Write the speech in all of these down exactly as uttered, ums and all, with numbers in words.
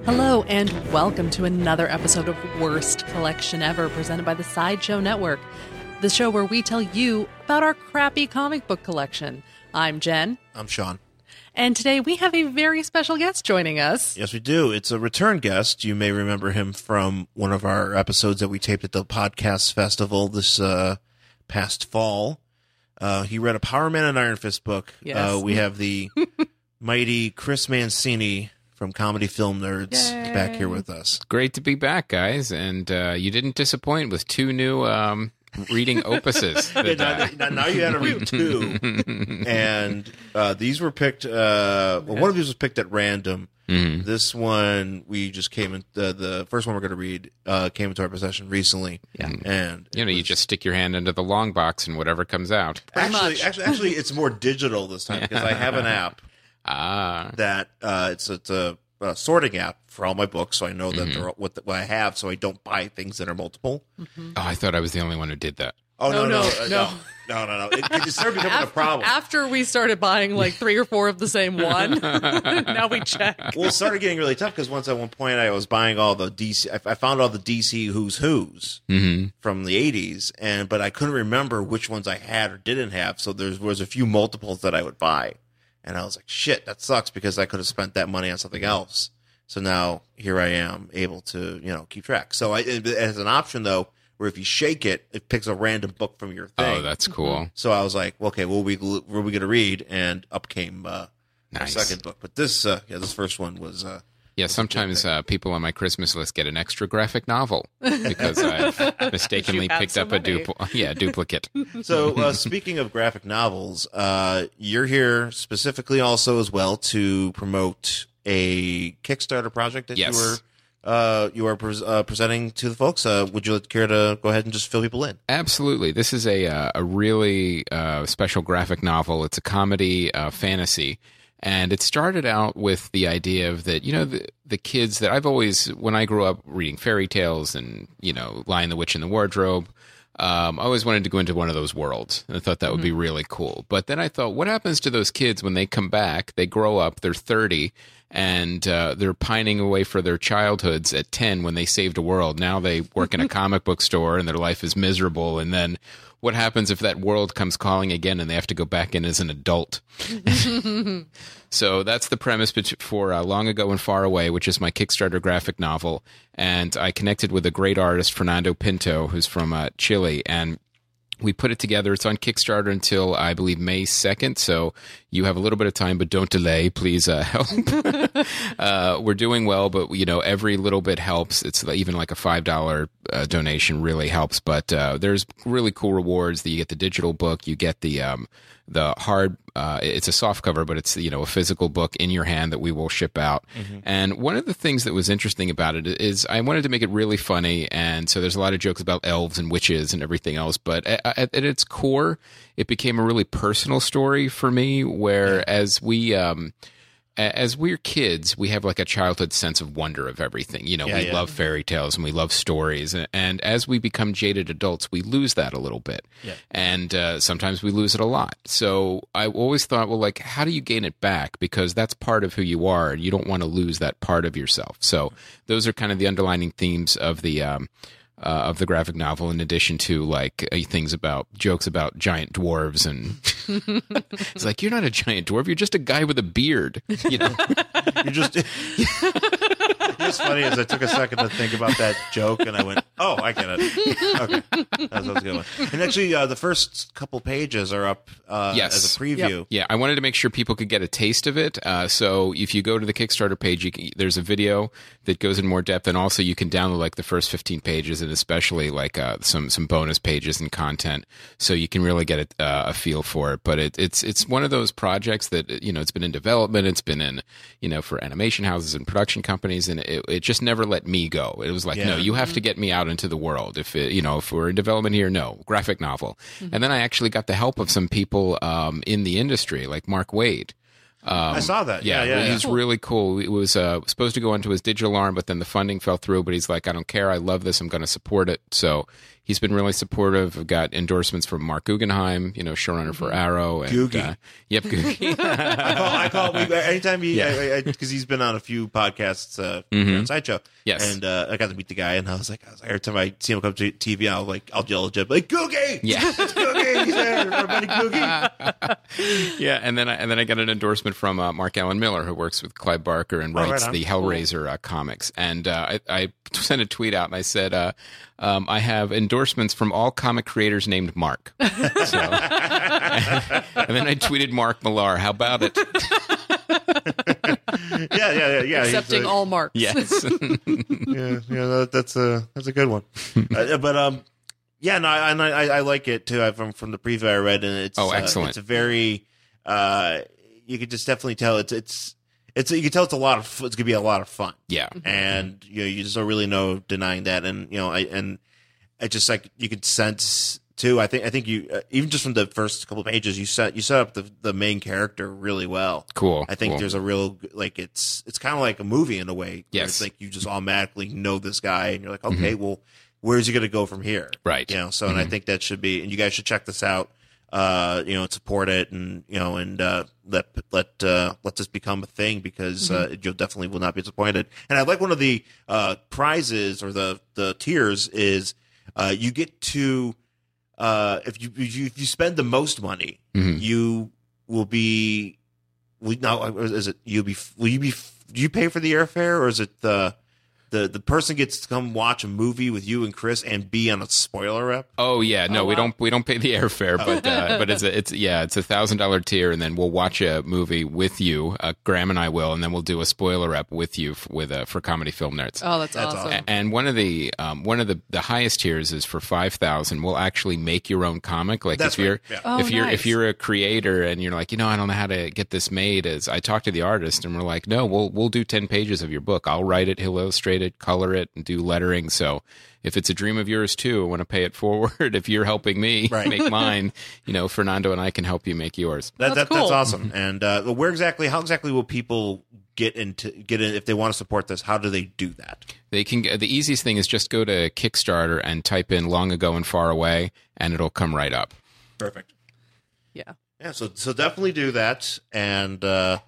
Hello, and welcome to another episode of Worst Collection Ever, presented by the Sideshow Network, the show where we tell you about our crappy comic book collection. I'm Jen. I'm Sean. And today we have a very special guest joining us. Yes, we do. It's a return guest. You may remember him from one of our episodes that we taped at the Podcast Festival this uh, past fall. Uh, he read a Power Man and Iron Fist book. Yes. Uh, we have the mighty Chris Mancini from Comedy Film Nerds Yay. back here with us. Great to be back, guys. And uh, you didn't disappoint with two new um, reading opuses. That, uh, now, now you had to read two. And uh, these were picked, uh, well, one of these was picked at random. mm-hmm. This one, we just came in, the, the first one we're going to read uh, came into our possession recently. Yeah. And You know, you just stick your hand into the long box and whatever comes out. Pretty actually, much. actually, actually, it's more digital this time because I have an app Ah. that uh, it's it's a, a sorting app for all my books, so I know that Mhm. they're what, the, what I have, so I don't buy things that are multiple. Mm-hmm. Oh, I thought I was the only one who did that. Oh No, no, no, no, uh, no. no, no, no! It, it started becoming a After, problem. after we started buying like three or four of the same one, now we check. Well, it started getting really tough because once at one point I was buying all the D C. I, I found all the D C Who's Who's Mm-hmm. from the eighties, and but I couldn't remember which ones I had or didn't have. So there was a few multiples that I would buy. And I was like, shit, that sucks because I could have spent that money on something else. So now here I am able to, you know, keep track. So I, it has an option though, where if you shake it, it picks a random book from your thing. Oh, that's cool. So I was like, well, okay, what are we, what are we going to read? And up came uh, Nice. the second book. But this, uh, yeah, this first one was, uh, Yeah, sometimes uh, people on my Christmas list get an extra graphic novel because I've mistakenly You have picked so up a many. dupl- yeah, duplicate. so uh, speaking of graphic novels, uh, you're here specifically also as well to promote a Kickstarter project that Yes. you were uh, you are pres uh, presenting to the folks. Uh, would you care to go ahead and just fill people in? Absolutely. This is a uh, a really uh, special graphic novel. It's a comedy uh, fantasy. And it started out with the idea of that, you know, the, the kids that I've always, when I grew up reading fairy tales and, you know, Lion the Witch in the Wardrobe, um, I always wanted to go into one of those worlds. I thought that would be really cool. But then I thought, what happens to those kids when they come back, they grow up, they're thirty, and uh, they're pining away for their childhoods at ten when they saved a world. Now they work in a comic book store and their life is miserable. And then what happens if that world comes calling again and they have to go back in as an adult? So that's the premise for uh, Long Ago and Far Away, which is my Kickstarter graphic novel. And I connected with a great artist, Fernando Pinto, who's from uh, Chile. And we put it together. It's on Kickstarter until, I believe, May second. So you have a little bit of time, but don't delay. Please uh, help. uh, we're doing well, but, you know, every little bit helps. It's even like a five dollar uh, donation really helps. But uh, there's really cool rewards. That you get the digital book. You get the um, the hard, uh, it's a soft cover, but it's, you know, a physical book in your hand that we will ship out. Mm-hmm. And one of the things that was interesting about it is I wanted to make it really funny. And so there's a lot of jokes about elves and witches and everything else. But at, at, at its core, it became a really personal story for me, where as we, um, as we're kids, we have like a childhood sense of wonder of everything. You know, Yeah, we yeah. love fairy tales and we love stories. And, and as we become jaded adults, we lose that a little bit. Yeah. And uh, sometimes we lose it a lot. So I always thought, well, like, how do you gain it back? Because that's part of who you are, and you don't want to lose that part of yourself. So those are kind of the underlining themes of the um, uh, of the graphic novel, in addition to like uh, things about jokes about giant dwarves. And it's like, you're not a giant dwarf, you're just a guy with a beard, you know. You're just. What's funny is I took a second to think about that joke, and I went, "Oh, I get it." Okay, that was a good one. And actually, uh, the first couple pages are up uh, Yes. as a preview. Yeah, I wanted to make sure people could get a taste of it. Uh, so if you go to the Kickstarter page, you can, there's a video that goes in more depth, and also you can download like the first fifteen pages, and especially like uh, some some bonus pages and content, so you can really get a, uh, a feel for it. But it, it's it's one of those projects that, you know, it's been in development, it's been in, you know, for animation houses and production companies, and it, it just never let me go. It was like, Yeah. no, you have to get me out into the world. If it, you know, if we're in development here, no, graphic novel. Mm-hmm. And then I actually got the help of some people um, in the industry, like Mark Wade. Um, I saw that. Yeah, Yeah, yeah, well, yeah. he's really cool. It was uh, supposed to go into his digital arm, but then the funding fell through. But he's like, I don't care. I love this. I'm going to support it. So he's been really supportive. I've got endorsements from Mark Guggenheim, you know, showrunner for Arrow. And, Googie. Uh, yep, Googie. I call, I call we, anytime he, Yeah. because he's been on a few podcasts, uh, Mhm. on Sideshow. Yes. And uh, I got to meet the guy, and I was like, I was like, every time I see him come to T V, I'll like, I'll yell at Jeb, like, Googie! Yeah. It's Googie! He's there! Our buddy Googie! Yeah, and then I, and then I got an endorsement from uh, Mark Allen Miller, who works with Clive Barker and Oh, right writes on. the Hellraiser uh, comics. And uh, I, I sent a tweet out and I said, uh, um, I have endorsements from all comic creators named Mark. So, and then I tweeted Mark Millar. How about it? yeah, yeah, yeah, yeah. he's, Accepting uh, all marks. Yes. yeah, yeah, that, that's a that's a good one. uh, but um, yeah, no, I, and I I like it too. I, from from the preview I read, and it's Oh, uh, excellent. it's a very uh, you could just definitely tell it's it's it's you can tell it's a lot of f- it's gonna be a lot of fun, Yeah. and you know you just don't really know denying that, and you know I and it just like you could sense too. I think I think you uh, even just from the first couple of pages you set you set up the the main character really well. Cool. I think cool. there's a real like it's it's kind of like a movie in a way. where Yes. it's like you just automatically know this guy, and you're like, okay, well, where's he gonna go from here? Right. You know. So, and I think that should be, and you guys should check this out. Uh, you know, and support it, and you know, and uh, let let uh, let this become a thing because uh, you'll definitely will not be disappointed. And I like one of the uh, prizes or the the tiers is uh, you get to. Uh, if you if you, if you spend the most money, Mhm. you will be. We now is it you'll be will you be do you pay for the airfare, or is it the the the person gets to come watch a movie with you and Chris and be on a spoiler rep? Oh yeah, no, Oh, we wow. don't we don't pay the airfare, but uh, but it's a, it's yeah, it's a thousand dollar tier, and then we'll watch a movie with you. Uh, Graham and I will, and then we'll do a spoiler rep with you f- with uh, for Comedy Film Nerds. Oh, that's, That's awesome. awesome. A- And one of the um, one of the, the highest tiers is for five thousand. We'll actually make your own comic. Like That's if you're right, yeah. Oh, if you're nice. if you're a creator and you're like, you know, I don't know how to get this made. As I talked to the artist, and we're like, no, we'll we'll do ten pages of your book. I'll write it, he'll illustrate it, color it, and do lettering. So if it's a dream of yours too, I want to pay it forward. If you're helping me Right. make mine, you know, Fernando and I can help you make yours. That, That's that, that's cool. awesome. And uh, where exactly? How exactly will people get into get in if they want to support this? How do they do that? They can. The easiest thing is just go to Kickstarter and type in "Long Ago and Far Away," and it'll come right up. Perfect. Yeah. Yeah. So so definitely do that, and uh,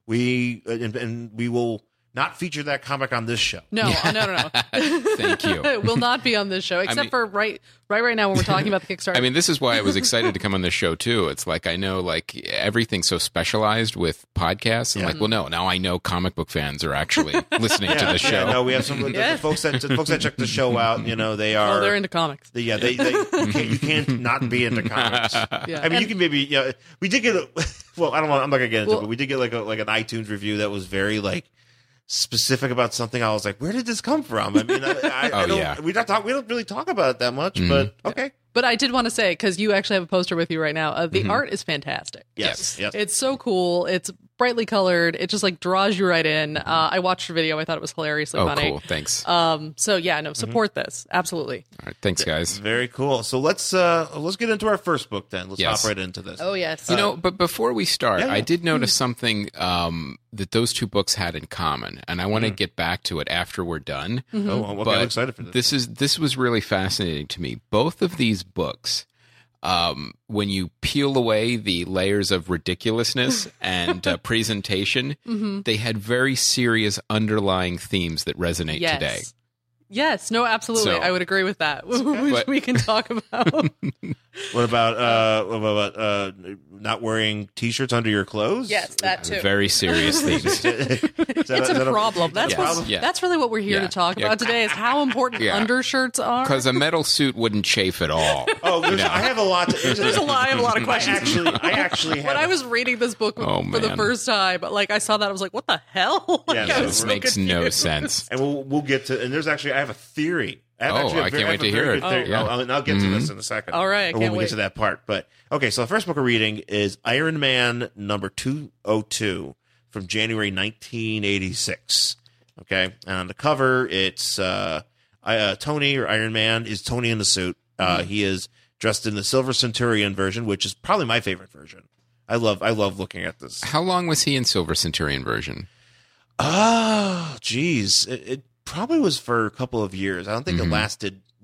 we and, and we will not feature that comic on this show. No, uh, no, no, no. Thank you. It will not be on this show, except mean- for right, right, right now when we're talking about the Kickstarter. I mean, this is why I was excited to come on this show too. It's like I know like everything's so specialized with podcasts. I'm Yeah. like, well, no, now I know comic book fans are actually listening to the show. Yeah, no, we have some the, Yeah. the folks that the folks that check the show out. You know, they are. oh, they're into comics. the- yeah, they, they you, can't, you can't not be into comics. Yeah. I mean, you can maybe. Yeah, we did get. A, well, I don't. Want, I'm not gonna get into Well- it, but we did get like a like an iTunes review that was very like specific about something. I was like, where did this come from? I mean, I, I, Oh, I don't. yeah. We not talk. We don't really talk about it that much, but okay. But I did want to say, because you actually have a poster with you right now, uh, the art is fantastic. Yes. Yes. It's so cool. It's brightly colored. It just like draws you right in. Uh, I watched your video. I thought it was hilariously Oh, funny. cool. Thanks. Um, so yeah, no, support this. Absolutely. All right, thanks, guys. Very cool. So let's uh let's get into our first book then. Let's Yes. hop right into this. Oh yes. You know, but before we start, yeah, yeah. I did notice something um, that those two books had in common, and I want to get back to it after we're done. Oh, okay, But I'm excited for this. This is this was really fascinating to me. Both of these books, um, when you peel away the layers of ridiculousness and uh, presentation, they had very serious underlying themes that resonate yes. today. Yes. No. Absolutely. So- I would agree with that. Which But- we can talk about. What about uh what about uh not wearing t-shirts under your clothes? yes, that too. Very serious themes. Is that- It's is a that problem. That's Yes. what. Yeah. That's really what we're here Yeah. to talk Yeah. about today. Is how important Yeah. undershirts are. Because a metal suit wouldn't chafe at all. Oh, there's, I have a lot. To, There's a lot. I have a lot of I questions. actually, I actually have. when I was reading this book Oh, for the man. first time, like I saw that, I was like, "What the hell?" Like, Yeah, I no, was This so makes no confused. sense. and we'll we'll get to. And there's actually, I have a theory. I have Oh, actually a I very- can't wait have a to very hear good it. theory. Oh. Yeah. I'll, I'll I'll get to this in a second. All right, I or when can't we wait. get to that part. But okay, so the first book we're reading is Iron Man number two oh two from January nineteen eighty-six. Okay, and on the cover, it's uh, I- uh, Tony or Iron Man is Tony in the suit. Uh, Mm-hmm. He is dressed in the Silver Centurion version, which is probably my favorite version. I love I love looking at this. How long was he in Silver Centurion version? Oh, geez. It, it probably was for a couple of years. I don't think Mhm. it lasted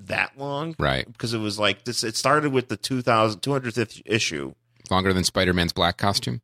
that long, Right. Because it was like this. It started with the two thousand two hundred fifth issue. Longer than Spider-Man's black costume.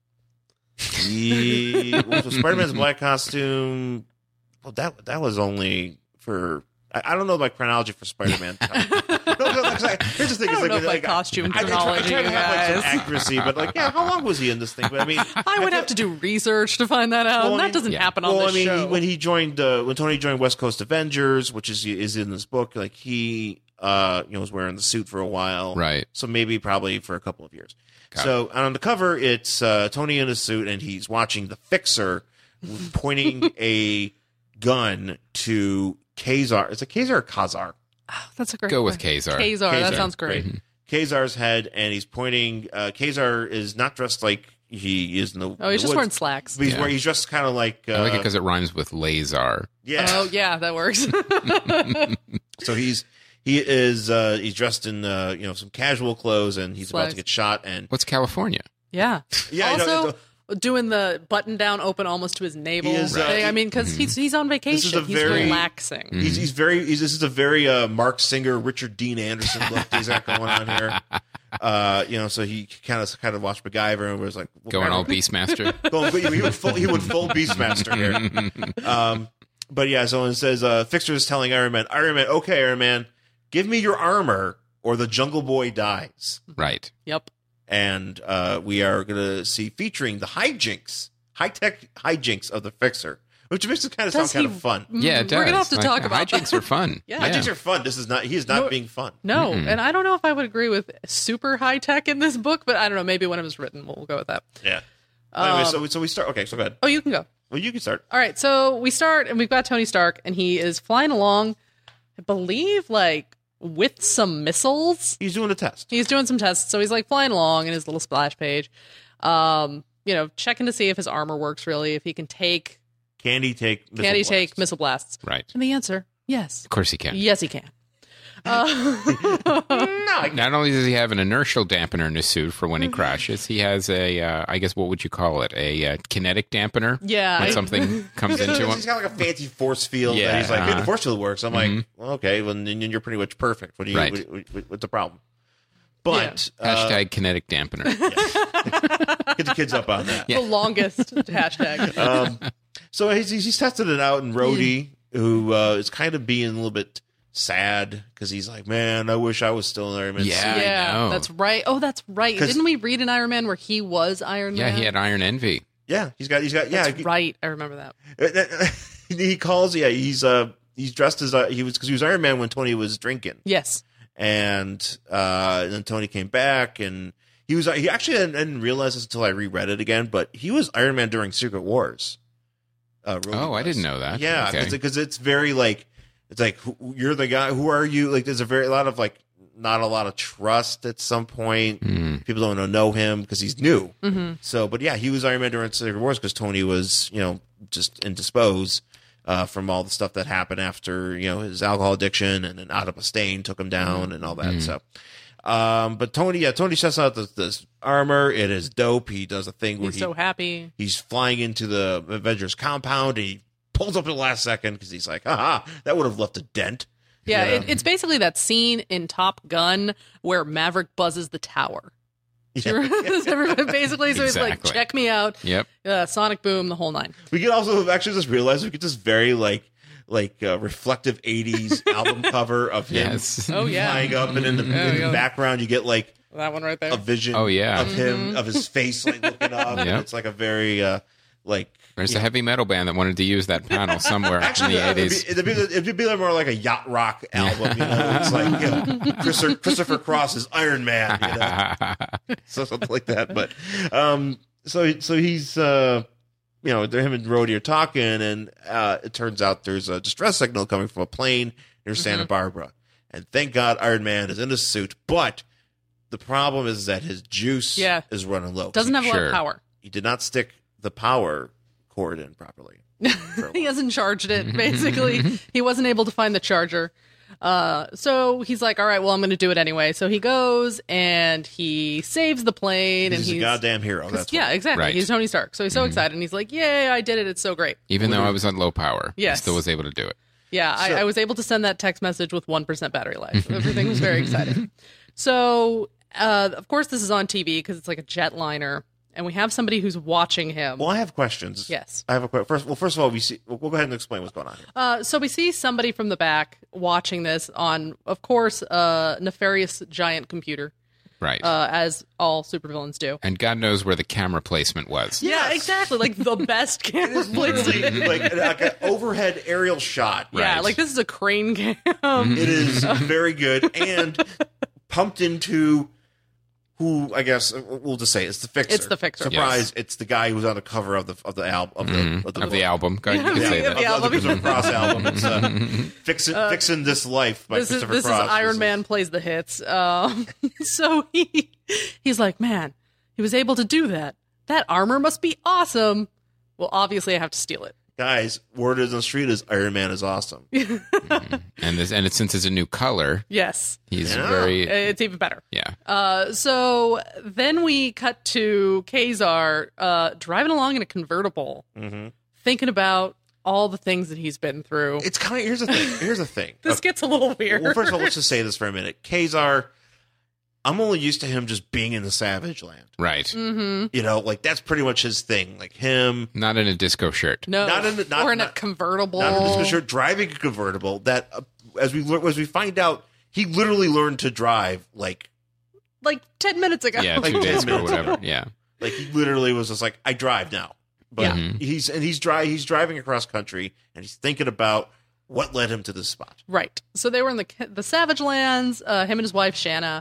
Yeah, well, so Spider-Man's black costume. Well, that that was only for. I, I don't know my chronology for Spider-Man. no, no, I, here's the thing: I it's don't like, know if like, my costume I, I, try, I chronology, try to have like some guys. accuracy, but like, yeah, how long was he in this thing? But I mean, I would have to do research to find that out. Well, and I that mean- doesn't Yeah. happen on well, this I mean, show. he, when he joined, uh, when Tony joined West Coast Avengers, which is is in this book, like he, uh, you know, was wearing the suit for a while, Right. So maybe probably for a couple of years. Got so on the cover, it's uh, Tony in a suit, and he's watching the Fixer pointing a gun to Kazar. Is it Kazar or Kazar? That's a great Go with one. Kazar. Kazar, that Kazar, sounds great. right. Kazar's head, and he's pointing. Uh, Kazar is not dressed like he is in the. Oh, he's the just wearing woods, slacks. but He's, Yeah. wearing, he's dressed kind of like. Uh, I like it because it rhymes with Lazar. yeah. Oh, yeah, that works. So he's he is uh, he's dressed in uh, you know some casual clothes, and he's about Slacks. to get shot. And What's California? yeah. yeah, you know, Also, it's doing the button down open almost to his navel He is, uh, thing. I mean, because he's he's on vacation. a He's very- relaxing. He's, he's very. He's, this is a very uh, Mark Singer, Richard Dean Anderson look he's got going on here. Uh, you know, so he kind of kind of watched MacGyver and was like well, Going all kind of- Beastmaster. going, he went full. He went full Beastmaster here. Um, but yeah, so it says uh, Fixer is telling Iron Man, Iron Man, okay, Iron Man, give me your armor or the Jungle Boy dies. Right. Yep. And uh, we are going to see featuring the hijinks, high tech hijinks of the Fixer, which makes it kind of sound Does kind he- of fun. Yeah, it Mm, does. We're gonna have to Like, talk about hijinks that. are fun. Yeah. Hijinks are fun. This is not. He is not No, being fun. No, Mm-mm. and I don't know if I would agree with super high tech in this book, but I don't know. Maybe when it was written, we'll go with that. Yeah. Anyway, Um, so so we start. Okay, so go ahead. Oh, you can go. Well, you can start. All right, so we start, and we've got Tony Stark, and he is flying along, I believe, like, with some missiles. He's doing a test. He's doing some tests, so he's, like, flying along in his little splash page, um, you know, checking to see if his armor works, really, if he can take, Can he take? Missile can he take blasts? missile blasts? Right. And the answer, yes. Of course he can. Yes, he can. Uh, No, I- Not only does he have an inertial dampener in his suit for when he crashes, he has a, uh, I guess, what would you call it? A uh, kinetic dampener? yeah. When I- something comes into him? He's got like a fancy force field. Yeah, Yeah, he's like, hey, uh-huh. the force field works. I'm Mhm. like, well, okay, well, then you're pretty much perfect. What do you? Right. What, what, what's the problem? But uh, Hashtag kinetic dampener. get the kids up on that. the longest hashtag. Um, so he's, he's he's tested it out, and Rhodey, who uh, is kind of being a little bit sad because he's like, man, I wish I was still in Iron Man. Yeah. suit." I Yeah, know. that's right. Oh, that's right. 'Cause- Didn't we read an Iron Man where he was Iron Yeah, Man? he had iron envy. yeah, he's got he's got yeah. That's right. I remember that. he calls yeah. He's uh he's dressed as uh, he was because he was Iron Man when Tony was drinking. Yes. And, uh, and then Tony came back, and he was he actually I didn't, I didn't realize this until I reread it again, but he was Iron Man during Secret Wars. Uh, Rhodey Oh, I was. didn't know that. Yeah, Okay. because it's very like it's like who, you're the guy. Who are you? Like, there's a very a lot of like not a lot of trust at some point. Hmm. People don't know him because he's new. Mm-hmm. So, but yeah, he was Iron Man during Secret Wars because Tony was, you know, just indisposed uh, from all the stuff that happened after, you know, his alcohol addiction, and then Adipocane took him down and all that. Mm. So, um, but Tony, yeah, Tony tests out this, this armor. It is dope. He does a thing where He's he so happy. he's flying into the Avengers compound, and he pulls up at the last second because he's like, haha, that would have left a dent. Yeah, Yeah. It, it's basically that scene in Top Gun where Maverick buzzes the tower. Yeah. Basically, so he's like, Exactly. check me out. Yep. Uh, Sonic Boom, the whole nine. We could also actually just realize we get this very like like uh, reflective eighties album cover of him Yes. Oh, yeah. flying up, and in the, Yeah, in the yeah. background you get like That one right there. a vision Oh, yeah. of him Mhm. of his face like looking up. And Yep. it's like a very uh, like There's you a heavy metal band that wanted to use that panel somewhere Actually, in the it'd eighties. be, it'd, be, it'd be more like a yacht rock album. You know, it's like you know, Christopher, Christopher Cross is Iron Man, you know? so something like that. But um, so so he's uh, you know, him and Rhodey are talking, and uh, it turns out there's a distress signal coming from a plane near Santa Mhm. Barbara, and thank God Iron Man is in a suit, but the problem is that his juice Yeah. is running low. Doesn't have a lot Sure. of power. He did not stick the power cord in properly. for a He while. hasn't charged it, basically. He wasn't able to find the charger. Uh, so he's like, all right, well, I'm going to do it anyway. So he goes and he saves the plane. He's and a he's goddamn hero. That's yeah, why. exactly. Right. He's Tony Stark. So he's so excited. And he's like, yay, I did it. It's so great. Even though I was on low power, Yes. I still was able to do it. Yeah, I, So- I was able to send that text message with one percent battery life. Everything was very exciting. So, uh, of course, this is on T V because it's like a jetliner, and we have somebody who's watching him. Well, I have questions. Yes. I have a question. First, well, first of all, we see. We'll go ahead and explain what's going on here. Uh, so we see somebody from the back watching this on, of course, a nefarious giant computer, Right. uh, as all supervillains do. and God knows where the camera placement was. Yeah, exactly. Like the best camera placement. like, like an overhead aerial shot. Yeah, Right. like this is a crane cam. It is very good and pumped into who I guess we'll just say it's the fixer. It's the Fixer. Surprise! It's the guy who's on the cover of the of the album of the, Mhm. of the Of the album. Go, you Yeah, can yeah, say yeah, that. the of, album. of the Christopher Cross album. It's uh, fixing fixing this life by This is Christopher this Cross. is Iron This Man plays the hits. Um, so he he's like, man, he was able to do that. That armor must be awesome. Well, obviously, I have to steal it. Guys, word is on the street is Iron Man is awesome. And this, and it, since it's a new color, Yes, he's Yeah. very it's even better. yeah. Uh, so then we cut to Kazar uh, driving along in a convertible, Mhm. thinking about all the things that he's been through. It's kind of here's the thing. Here's the thing. This gets a little weird. Well, first of all, let's just say this for a minute. Kazar, I'm only used to him just being in the Savage Land. Right. Mm-hmm. You know, like that's pretty much his thing. Like him, Not in a disco shirt. No, Not in the- not- or in a not- convertible. not in a disco shirt, driving a convertible. That, uh, as we lear- as we find out, he literally learned to drive. Like, Like ten minutes ago. Yeah, Like two ten days ago or minutes whatever. ago. Yeah. like he literally was just like, I drive now. But Yeah. Mhm. he's and he's dri- He's driving across country, and he's thinking about what led him to this spot. Right. So they were in the the Savage Lands. Uh, him and his wife Shanna,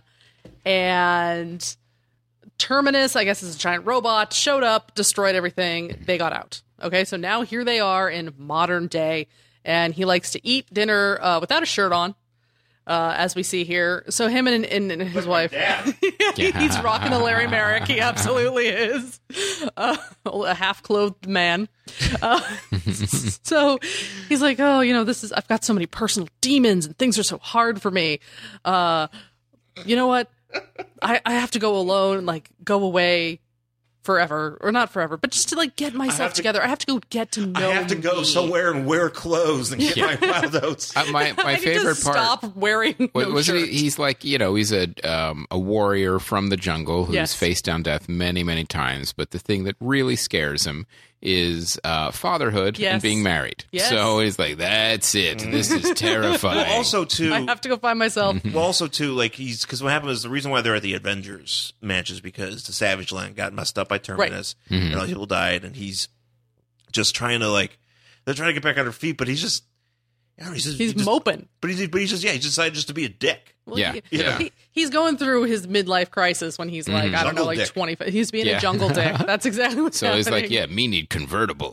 and Terminus, I guess, is a giant robot. Showed up, destroyed everything. They got out. Okay, so now here they are in modern day, and he likes to eat dinner uh, without a shirt on, uh, as we see here. So him and, and, and his wife, he's rocking a Larry Merrick. He absolutely is uh, a half clothed man. Uh, so he's like, oh, you know, this is, I've got so many personal demons and things are so hard for me. Uh, you know what? I, I have to go alone, like go away forever, or not forever, but just to like get myself to- together. I have to go get to know I have to go me. somewhere and wear clothes and get my wild oats. Uh, my my I need favorite to part. stop wearing What, no wasn't shirt. he? He's like, you know, he's a um, a warrior from the jungle who's Yes. faced down death many, many times. But the thing that really scares him is uh, fatherhood Yes. and being married. Yes. So he's like, that's it. This is terrifying. Well, also too, I have to go find myself. Mm-hmm. well, also too, like he's because what happened is the reason why they're at the Avengers match is because the Savage Land got messed up by Terminus, Mhm. and all these people died, and he's just trying to like they're trying to get back on their feet, but he's just, I don't know, he's just, He's he just, moping. but he's but he's just yeah, he decided just to be a dick. Well, Yeah, he- yeah. he- he's going through his midlife crisis when he's like, I don't know, Jungle like dick. twenty. He's being Yeah. a jungle dick. That's exactly what's So happening. he's like, yeah, me need convertible.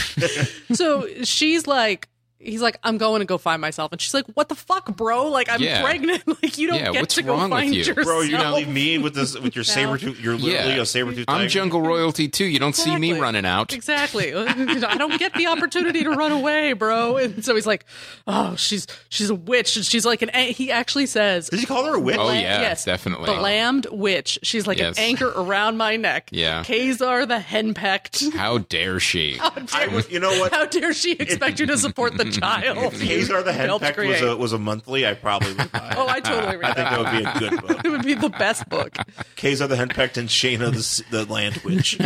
So she's like, he's like, I'm going to go find myself, and she's like, what the fuck, bro? Like, I'm Yeah. pregnant. Like, you don't Yeah, get what's to go wrong with find you? yourself. Bro, you're gonna leave me with this with your Now. saber tooth. You're literally Yeah. a saber tooth. I'm jungle royalty too. You don't see me Exactly. running out. Exactly. I don't get the opportunity to run away, bro. And so he's like, oh, she's she's a witch. And she's like an. a- He actually says, Did you call her a witch? Oh, La- yeah, yes, definitely. the lambed witch. She's like Yes. an anchor around my neck. Yeah. Kazar the henpecked. How dare she? How I dare, was, you know what? how dare she expect you to support the child? Kazar the you helped Henpecked was create? a was a monthly. I probably would buy. Oh, I totally read I think that. that would be a good book. It would be the best book. Kazar the Henpecked and Shayna the s- the Land Witch.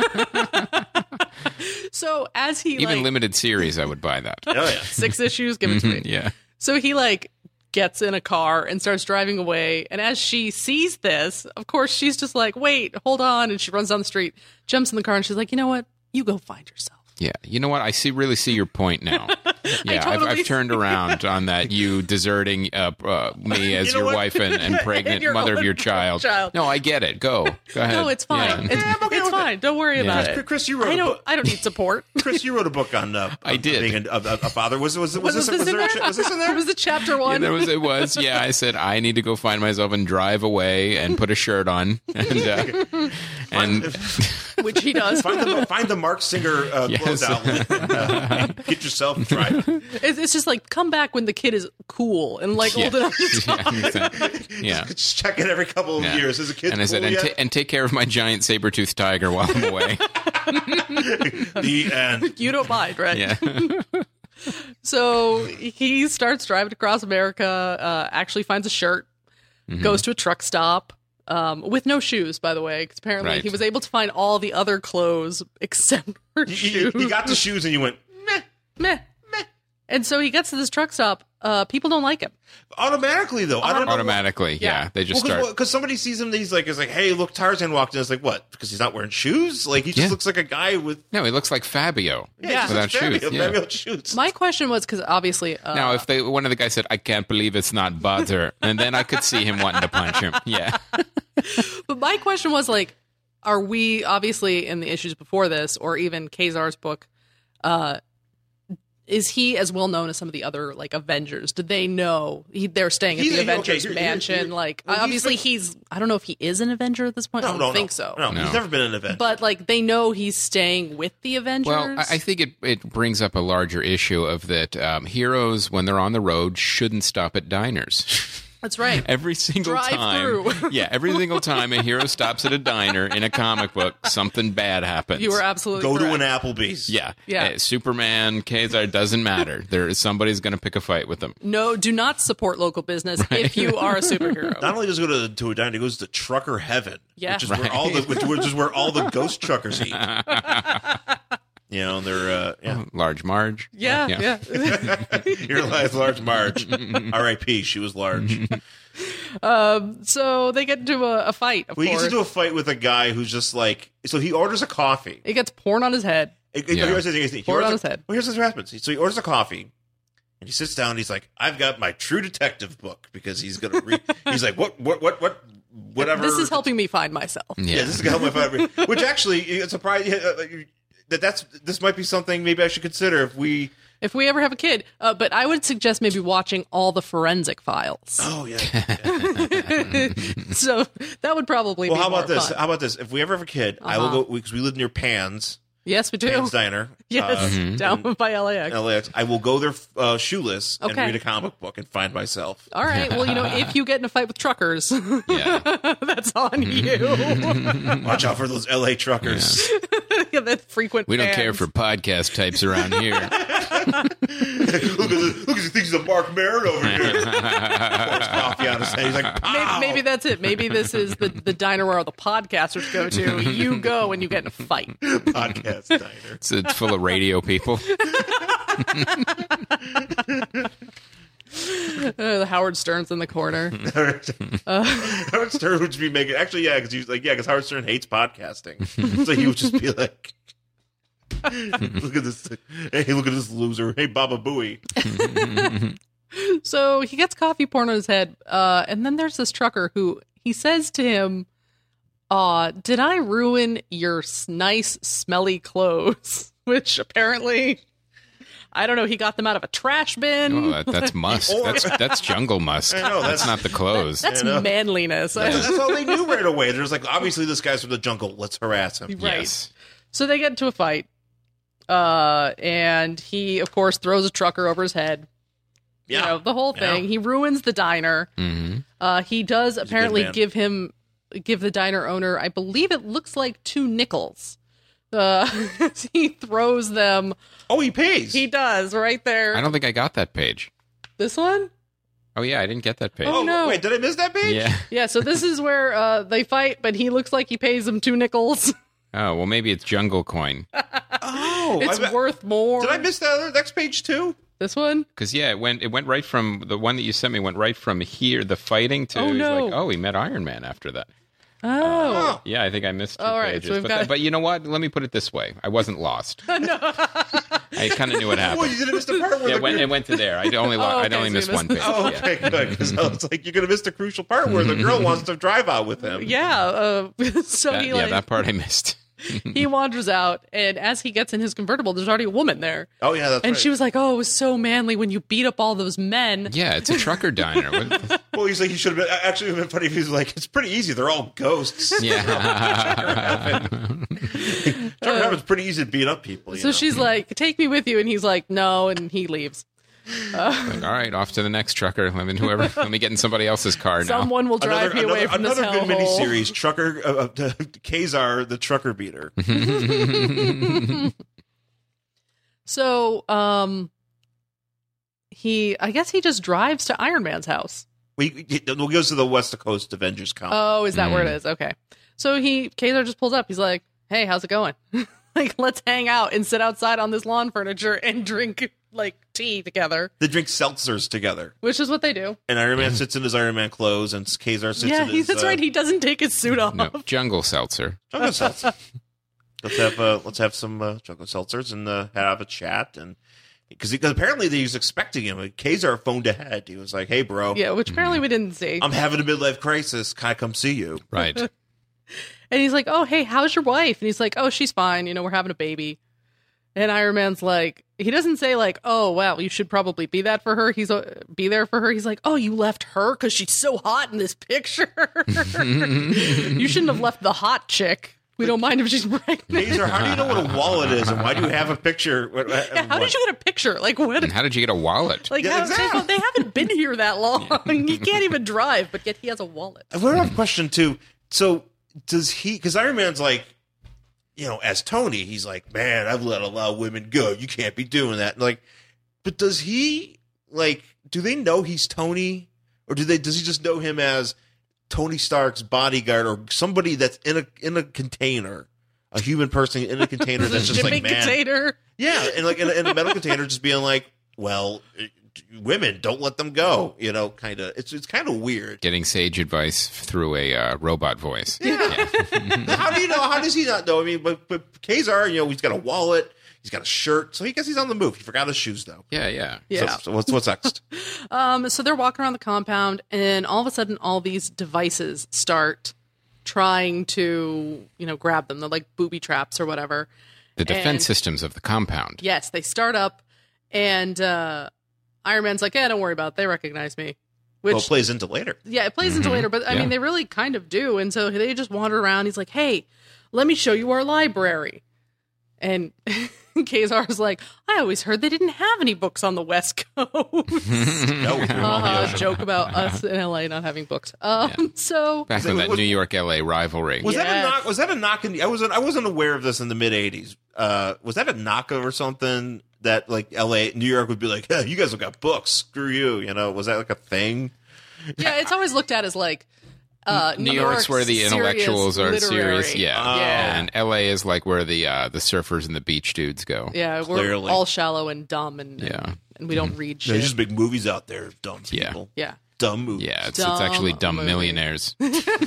So as he Even like limited series, I would buy that. Oh yeah. six issues, give it to me. Yeah. So he like gets in a car and starts driving away. And as she sees this, of course, she's just like, wait, hold on. And she runs down the street, jumps in the car, and she's like, you know what? You go find yourself. Yeah, you know what? I see. Really see your point now. Yeah, totally I've, I've turned around on that. You deserting uh, uh, me as You know your what? wife and, and pregnant your mother of own your child. child. No, I get it. Go, go ahead. No, it's fine. Yeah. It's, I'm okay it's with fine. Don't worry about Yeah. it. Chris, you wrote I a don't. book. I don't need support. Chris, you wrote a book on. Uh, I on did. Being a, a, a father. Was was was, Was, this, this was in there? there? Was this in there? Was the chapter Yeah, one? there was. It was. Yeah, I said I need to go find myself and drive away and put a shirt on and uh, and Which he does. Find the find the Mark Singer uh, Yes. clothes outlet. And, uh, get yourself driving. It's, it's just like come back when the kid is cool and like yeah. old enough to talk. yeah. yeah. Just check it every couple of Yeah. years. Is a kid And I said, cool and, yet? ta- and take care of my giant saber-toothed tiger while I'm away. The end. You don't mind, right? Yeah. So he starts driving across America, uh, actually finds a shirt, Mhm. goes to a truck stop, um, with no shoes, by the way, because apparently Right. he was able to find all the other clothes except for You, shoes. you- you got the shoes and you went, meh. Meh. And so he gets to this truck stop. Uh, people don't like him. Automatically, though. I don't know. Automatically, yeah. Yeah. They just Well, start. because somebody sees him, he's like, "Is like, hey, look, Tarzan walked in." It's like, what? Because he's not wearing shoes? Like he just Yeah. looks like a guy with No, he looks like Fabio. yeah, Yeah. he just Without looks shoes, Fabio, yeah. Fabio shoes. My question was because obviously, uh, Now, if they one of the guys said, "I can't believe it's not butter," and then I could see him wanting to punch him. Yeah, but my question was like, are we obviously in the issues before this, or even Kazar's book? Uh, is he as well known as some of the other like Avengers? Did they know he, they're staying at He's the a- okay, Avengers here- here- mansion? here- like, well, he's obviously the- he's. I don't know if he is an Avenger at this point. I no, don't no, think no. so. No, No. he's never been an event. But like, they know he's staying with the Avengers. well, I, I think it it brings up a larger issue of that um, heroes when they're on the road shouldn't stop at diners. that's right. Every single Drive time, through. yeah, every single time a hero stops at a diner in a comic book, something bad happens. You were absolutely Go to correct. an Applebee's. yeah, Yeah. Uh, Superman, Kazar, doesn't matter. There is somebody's going to pick a fight with them. No, do not support local business if you are a superhero. Not only does he go to, to a diner, he goes to Trucker Heaven, Yeah. which is where all the which, which is where all the ghost truckers eat. You know, and they're uh, yeah. Large Marge. Yeah, Yeah. yeah. Here lies large Marge. R I P She was large. um, so they get into a, a fight. Of Well, he gets course, into a fight with a guy who's just like. So he orders a coffee. it gets poured on his head. It- it- Yeah. here's the thing, here's the thing. He Pour it orders on a- his head. Well, here's what happens. So he orders a coffee, and he sits down. And he's like, "I've got my True Detective book," because he's gonna read. He's like, "What? What? What? What? Whatever." This is helping me find myself. Yeah. Yeah, this is gonna help my fight. Which actually, it's a surprise that that's this might be something maybe I should consider if we. If we ever have a kid, uh, but I would suggest maybe watching all the forensic files. Oh yeah. So that would probably Well, be how about more this? fun. How about this? If we ever have a kid, I will Uh-huh. go because we live near Pan's Yes, we do. Pan's Diner. Yes, uh, Mm-hmm. down by L A X. L A X. I will go there uh, shoeless and Okay. read a comic book and find myself. All right. Well, you know, if you get in a fight with truckers, Yeah. that's on you. Watch out for those L A truckers. Yeah, that frequent. We don't care fans. for podcast types around here. look at this, look at the things of Mark Maron over here. Pours coffee out his head. He's like, Maybe, "Pow!" maybe that's it. Maybe this is the, the diner where all the podcasters go to. You go and you get in a fight. podcast diner. It's, it's full of radio people. Uh, the Howard Stern's in the corner. Howard Stern would just be making actually yeah because he's like yeah because Howard Stern hates podcasting, so he would just be like, look at this, hey look at this loser, hey Baba Booey. So he gets coffee poured on his head, uh, and then there's this trucker who he says to him, "Uh, did I ruin your s- nice, smelly clothes?" Which apparently, I don't know. He got them out of a trash bin. Oh, that, that's musk. Or- That's that's jungle musk. I know, that's, that's- not the clothes. That's You know? manliness. That's, that's all they knew right away. There's like obviously this guy's from the jungle. Let's harass him. Right. Yes. So they get into a fight, uh, and he, of course, throws a trucker over his head. Yeah, You know, the whole thing. Yeah. He ruins the diner. hmm Uh, he does a good apparently man. give him, give the diner owner, I believe it looks like two nickels. Uh, he throws them. Oh, he pays. He does right there. I don't think I got that page. This one? Oh yeah, I didn't get that page. oh no. wait, did I miss that page? Yeah. Yeah. So this is where uh, they fight, but he looks like he pays them two nickels. Oh well, maybe it's jungle coin. Oh, It's I, worth more. did I miss the other next page too? This one? Because yeah, it went it went right from the one that you sent me went right from here, the fighting to Oh, he's no. like, oh, he met Iron Man after that. Oh. Yeah, I think I missed two All right, pages. so we've but, got- but you know what? Let me put it this way: I wasn't lost. No. I kind of knew what Oh, happened. you didn't miss the part where Yeah, the it went, it went to there. I only lo- Oh, I'd okay, only so you missed one missed- page. Oh, Yeah. okay, good. Because I was like, you're gonna miss the crucial part where the girl wants to drive out with him. Yeah. Uh, so That- he yeah, like that part I missed. he wanders out, and as he gets in his convertible, there's already a woman there, Oh yeah, that's and right. she was like, "Oh, it was so manly when you beat up all those men." Yeah, it's a trucker diner. What- Well, he's like, he should have been. Actually, it would have been funny if he was like, it's pretty easy. They're all ghosts. yeah. Trucker Heaven's pretty easy to beat up people. You So know? she's like, "Take me with you," and he's like, "No," and he leaves. Like, all right, off to the next trucker. Let me whoever. Let me get in somebody else's car now. Someone will drive another me away another, from this another good hellhole. miniseries. Trucker uh, uh, Kazar, the trucker beater. So, um, he, I guess he just drives to Iron Man's house. We he goes to the West Coast Avengers Con. Oh, is that Mm. where it is? Okay. So he, Kazar just pulls up. He's like, hey, how's it going? Like, let's hang out and sit outside on this lawn furniture and drink, like, tea together, They drink seltzers together. which is what they do. And Iron Man sits in his Iron Man clothes, and Kazar sits Yeah, in he, his... that's uh, right. He doesn't take his suit off. No, jungle seltzer. Jungle seltzer. let's have uh, let's have some uh, jungle seltzers and uh, have a chat, and because apparently he was expecting him. Kazar phoned ahead. He was like, "Hey, bro, Yeah, which apparently we didn't see. I'm having a midlife crisis. Can I come see you?" Right. And he's like, oh, hey, how's your wife? And he's like, oh, she's fine. You know, we're having a baby. And Iron Man's like, he doesn't say like, oh, wow, you should probably be that for her. He's uh, be there for her. He's like, oh, you left her because she's so hot in this picture. You shouldn't have left the hot chick. We don't mind if she's pregnant. Kazar, how do you know what a wallet is, and why do you have a picture? What, what- Yeah, how did you get a picture? Like, what? And how did you get a wallet? Like, Yeah, how, exactly. they, they haven't been here that long. He can't even drive, but yet he has a wallet. I have a question too. So does he? Because Iron Man's like, you know, as Tony, he's like, man, I've let a lot of women go. You can't be doing that. Like, but does he like? Do they know he's Tony, or do they? Does he just know him as Tony Stark's bodyguard, or somebody that's in a in a container, a human person in a container that's just Shipping like, man, container. yeah, and like in a, in a metal container, just being like, well, women, don't let them go. You know, kind of. It's it's kind of weird. Getting sage advice through a uh, robot voice. Yeah. How do you know? How does he not know? I mean, but but Kazar, you know, he's got a wallet, he's got a shirt, so he guess he's on the move. He forgot his shoes though. Yeah, yeah. Yeah. So, so what's what's next? Um, so they're walking around the compound, and all of a sudden, all these devices start trying to, you know, grab them. They're like booby traps or whatever. The defense And- systems of the compound. Yes, they start up, and uh, Iron Man's like, "Yeah, don't worry about it. They recognize me." Which, Well, it plays into later. yeah, it plays into later, but I Yeah. mean, they really kind of do. And so they just wander around. He's like, "Hey, let me show you our library." And Kazar's like, "I always heard they didn't have any books on the West Coast." No, we're on the uh, ocean. joke about us in L A not having books. Um, So Back in that New York L A rivalry. Was that a Yes. knock? Was that a knock? In, I wasn't. I wasn't aware of this in the mid eighties. Uh, was that a knock or something that like L A, New York would be like, hey, you guys have got books. Screw you. You know, was that like a thing? yeah, it's always looked at as like uh, New York's where the serious intellectuals are literary. serious. Yeah. Oh. Yeah. And L A is like where the uh, the surfers and the beach dudes go. Yeah, we're Clearly. all shallow and dumb, and Yeah. and we don't read There's shit. just big movies out there, dumb Yeah. people. Yeah, Dumb movies. Yeah, it's, Dumb it's actually dumb movie. millionaires.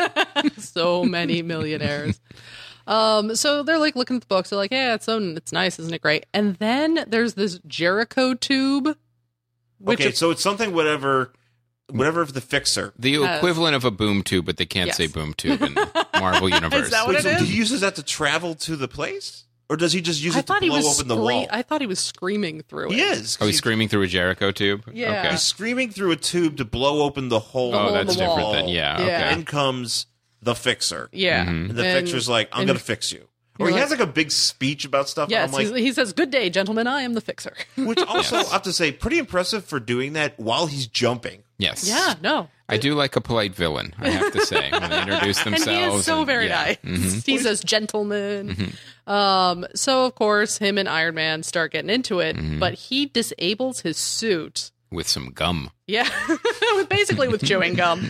so many millionaires. Um, so they're like looking at the books. They're like, "Yeah, it's so it's nice, isn't it great?" And then there's this Jericho tube, which Okay, is, so it's something whatever, whatever the fixer. The Uh, equivalent of a boom tube, but they can't yes. say boom tube in the Marvel Universe. Is that what Wait, it so is? he uses that to travel to the place, or does he just use I it to thought he blow was open the scree- wall? I thought he was screaming through He it. is. Oh, he's screaming through a Jericho tube? Yeah. Okay. He's screaming through a tube to blow open the hole. The hole Oh, in that's the different wall. then. Yeah, Yeah. okay. In comes the fixer. Yeah, Mhm. And the fixer's like, I'm and- going to fix you. Or he You're has like a big speech about stuff. Yes, and I'm he's- like, he says, "Good day, gentlemen. I am the fixer." which also, I have to say, pretty impressive for doing that while he's jumping. Yes. Yeah, no. I do like a polite villain, I have to say, when they introduce And themselves. he is so and- very yeah. Mm-hmm. nice. He says, "Gentlemen." Um, so of course, him and Iron Man start getting into it, Mm-hmm. but he disables his suit. With some gum. Yeah, with basically with chewing gum.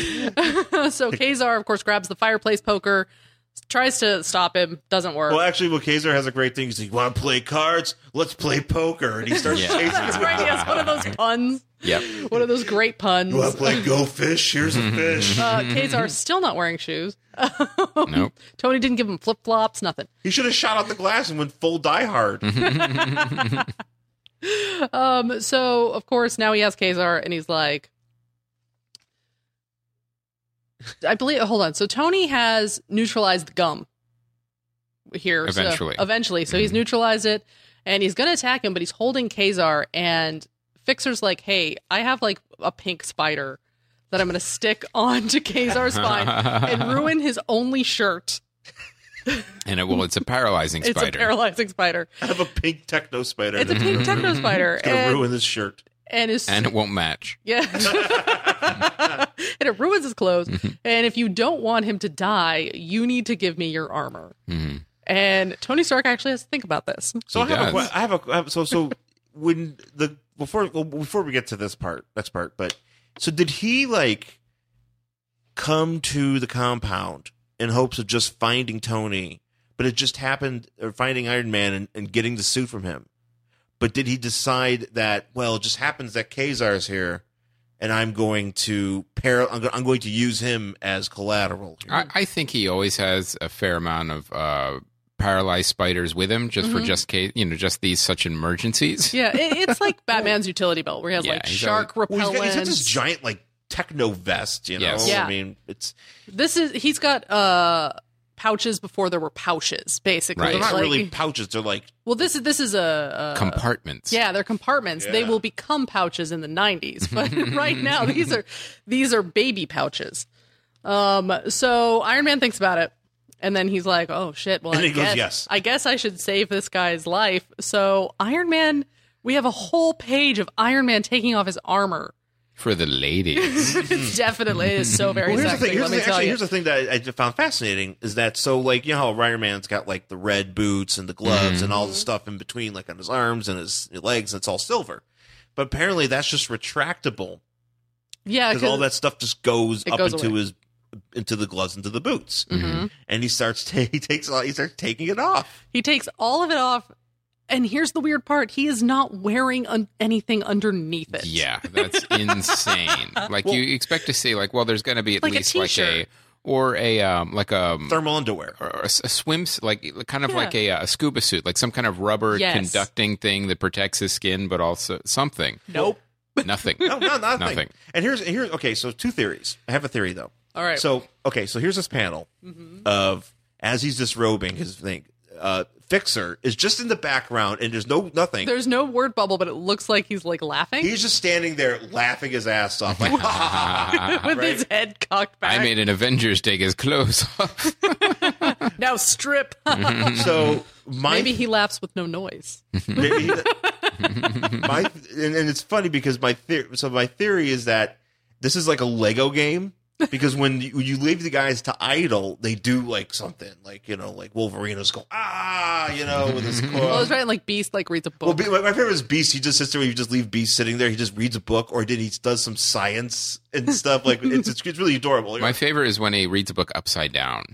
So Kazar, of course, grabs the fireplace poker, tries to stop him, doesn't work. Well, actually, well, Kazar has a great thing. He's like, want to play cards? Let's play poker. And he starts Yeah. chasing That's him. right. He has one of those puns. Yep. One of those great puns. You want to play Go Fish? Here's a fish. Uh, Kazar still not wearing shoes. Nope. Tony didn't give him flip flops. Nothing. He should have shot out the glass and went full Die Hard. Um, so of course now he has Kazar and he's like, I believe, hold on. So Tony has neutralized the gum here. so- Eventually. eventually. So he's neutralized it and he's going to attack him, but he's holding Kazar and Fixer's like, "Hey, I have like a pink spider that I'm going to stick onto Kazar's spine and ruin his only shirt." And it, well, it's a paralyzing It's spider. a paralyzing spider. I have a pink techno spider. It's a pink techno spider. It's going to and, ruin this shirt. and his and it won't match. Yeah. And it ruins his clothes. And if you don't want him to die, you need to give me your armor. Mhm. And Tony Stark actually has to think about this. So I He have, a, does. que- I have a I have- so so when the before well, before we get to this part, next part, but so did he like come to the compound in hopes of just finding Tony, but it just happened, or finding Iron Man and, and getting the suit from him? But did he decide that, well, it just happens that Kazar's here, and I'm going to pair, I'm, go- I'm going to use him as collateral here? I, I think he always has a fair amount of uh, paralyzed spiders with him, just Mm-hmm. for just case, you know, just these such emergencies. Yeah, it, it's like Batman's utility belt, where he has Yeah, like he's shark Well, he's repellent. got, he's got this giant like techno vest, you know. Yes. Yeah. I mean, it's This is he's got uh pouches before there were pouches, basically. Right. they're not Like- really pouches. They're like Well, this is this is a, a Compartments. yeah, they're compartments. They Yeah. will become pouches in the nineties, but right now these are these are baby pouches. Um, so Iron Man thinks about it, and then he's like, "Oh shit! Well, And I he goes, guess "Yes." I guess I should save this guy's life." So Iron Man, we have a whole page of Iron Man taking off his armor. For the ladies. Definitely, it is so very Well, here's sexy. the thing. Here's let the me thing. tell Actually, you. here's the thing that I, I found fascinating is that so like you know how Iron Man's got like the red boots and the gloves and all the stuff in between, like on his arms and his legs, and it's all silver. But apparently that's just retractable yeah, because all that stuff just goes It up goes into away. his into the gloves, into the boots, Mhm. and he starts ta- he takes he starts taking it off. He takes all of it off, and here's the weird part: he is not wearing un- anything underneath it. Yeah, that's insane. Like Well- you expect to see, like, well, there's going to be at Like a least like a t-shirt. or a um like a Thermal underwear. or a, a swim like kind of Yeah. like a, a scuba suit, like some kind of rubber Yes. conducting thing that protects his skin, but also something. Nope. Nothing. No, no, nothing. Nothing. And here's here's okay. So two theories. I have a theory though. All right. So okay, so here's this panel of as he's disrobing his thing. Uh, Fixer is just in the background, and there's no nothing. There's no word bubble, but it looks like he's like laughing He's just standing there laughing his ass off, like, ha, ha, ha. with right. his head cocked back. I made an Avengers take his clothes off. Now strip. So my Maybe he laughs with no noise. maybe- my and, and it's funny because my theory. So my theory is that this is like a Lego game. Because when you, you leave the guys to idle, they do like something, like you know, like Wolverine is go ah, you know, with his Well, claw. it's right, like Beast like reads a book. Well, Be- my, my favorite is Beast. He just sits there. You just leave Beast sitting there. He just reads a book, or did he does some science and stuff. Like it's it's, it's really adorable. My favorite is when he reads a book upside down.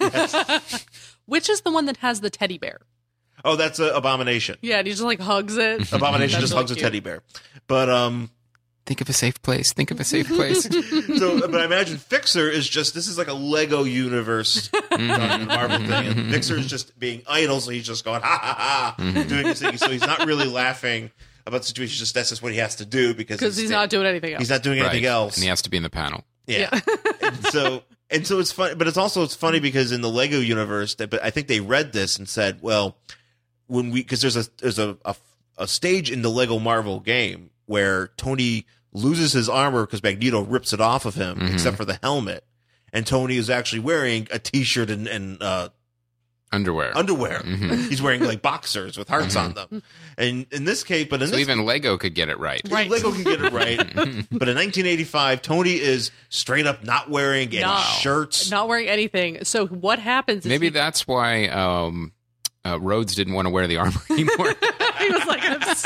Which is the one that has the teddy bear? Oh, that's an Abomination. Yeah, and he just like hugs it. Abomination That's just really hugs a cute. teddy bear. But um, Think of a safe place. Think of a safe place. so but I imagine Fixer is just this is like a Lego universe uh, Marvel thing, and Fixer is just being idle, so he's just going ha ha ha, doing his thing. So he's not really laughing about the situation. Just that's just what he has to do because Because he's not doing anything else. he's not doing anything Right. else. And he has to be in the panel. Yeah. and so and so it's funny, but it's also it's funny because in the Lego universe, that but I think they read this and said, well, when we because there's a there's a, a a stage in the Lego Marvel game where Tony loses his armor because Magneto rips it off of him, except for the helmet, and Tony is actually wearing a T-shirt and, and uh, Underwear. underwear. He's wearing like boxers with hearts on them, and in this case, but in so this even Lego could get it right. Right. Lego can get it right. But in nineteen eighty-five, Tony is straight up not wearing any No. shirts. Not wearing anything. So what happens is Maybe he, that's why um, uh, Rhodes didn't want to wear the armor anymore. he was like, I'm s-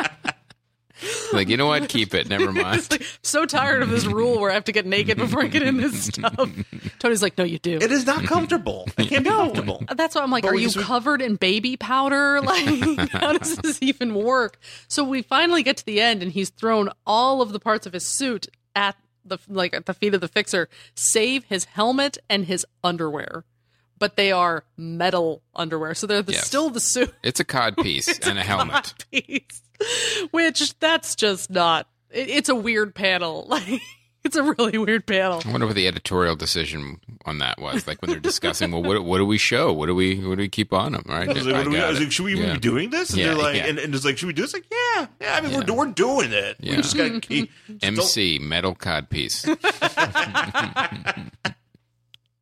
Like, you know what? Keep it. Never mind. He's like, so tired of this rule where I have to get naked before I get in this stuff. Tony's like, no, you do. It is not comfortable. It can't be comfortable. That's why I'm like, But are we you just- covered in baby powder? Like, how does this even work? So we finally get to the end, and he's thrown all of the parts of his suit at the like at the feet of the Fixer, save his helmet and his underwear. But they are metal underwear, so they're the, Yes. still the suit. It's a cod piece and a helmet. Piece, which that's just not. It, it's a weird panel. Like, it's a really weird panel. I wonder what the editorial decision on that was. Like when they're discussing, well, what, what do we show? What do we what do we keep on them? Right? I was like, I what do we- got I was it. like, should we even Yeah. be doing this? And Yeah, they're like, yeah. and, and it's like, should we do this? Like, yeah, yeah. I mean, Yeah. we're we're doing it. We Yeah. just got to keep M C metal cod piece.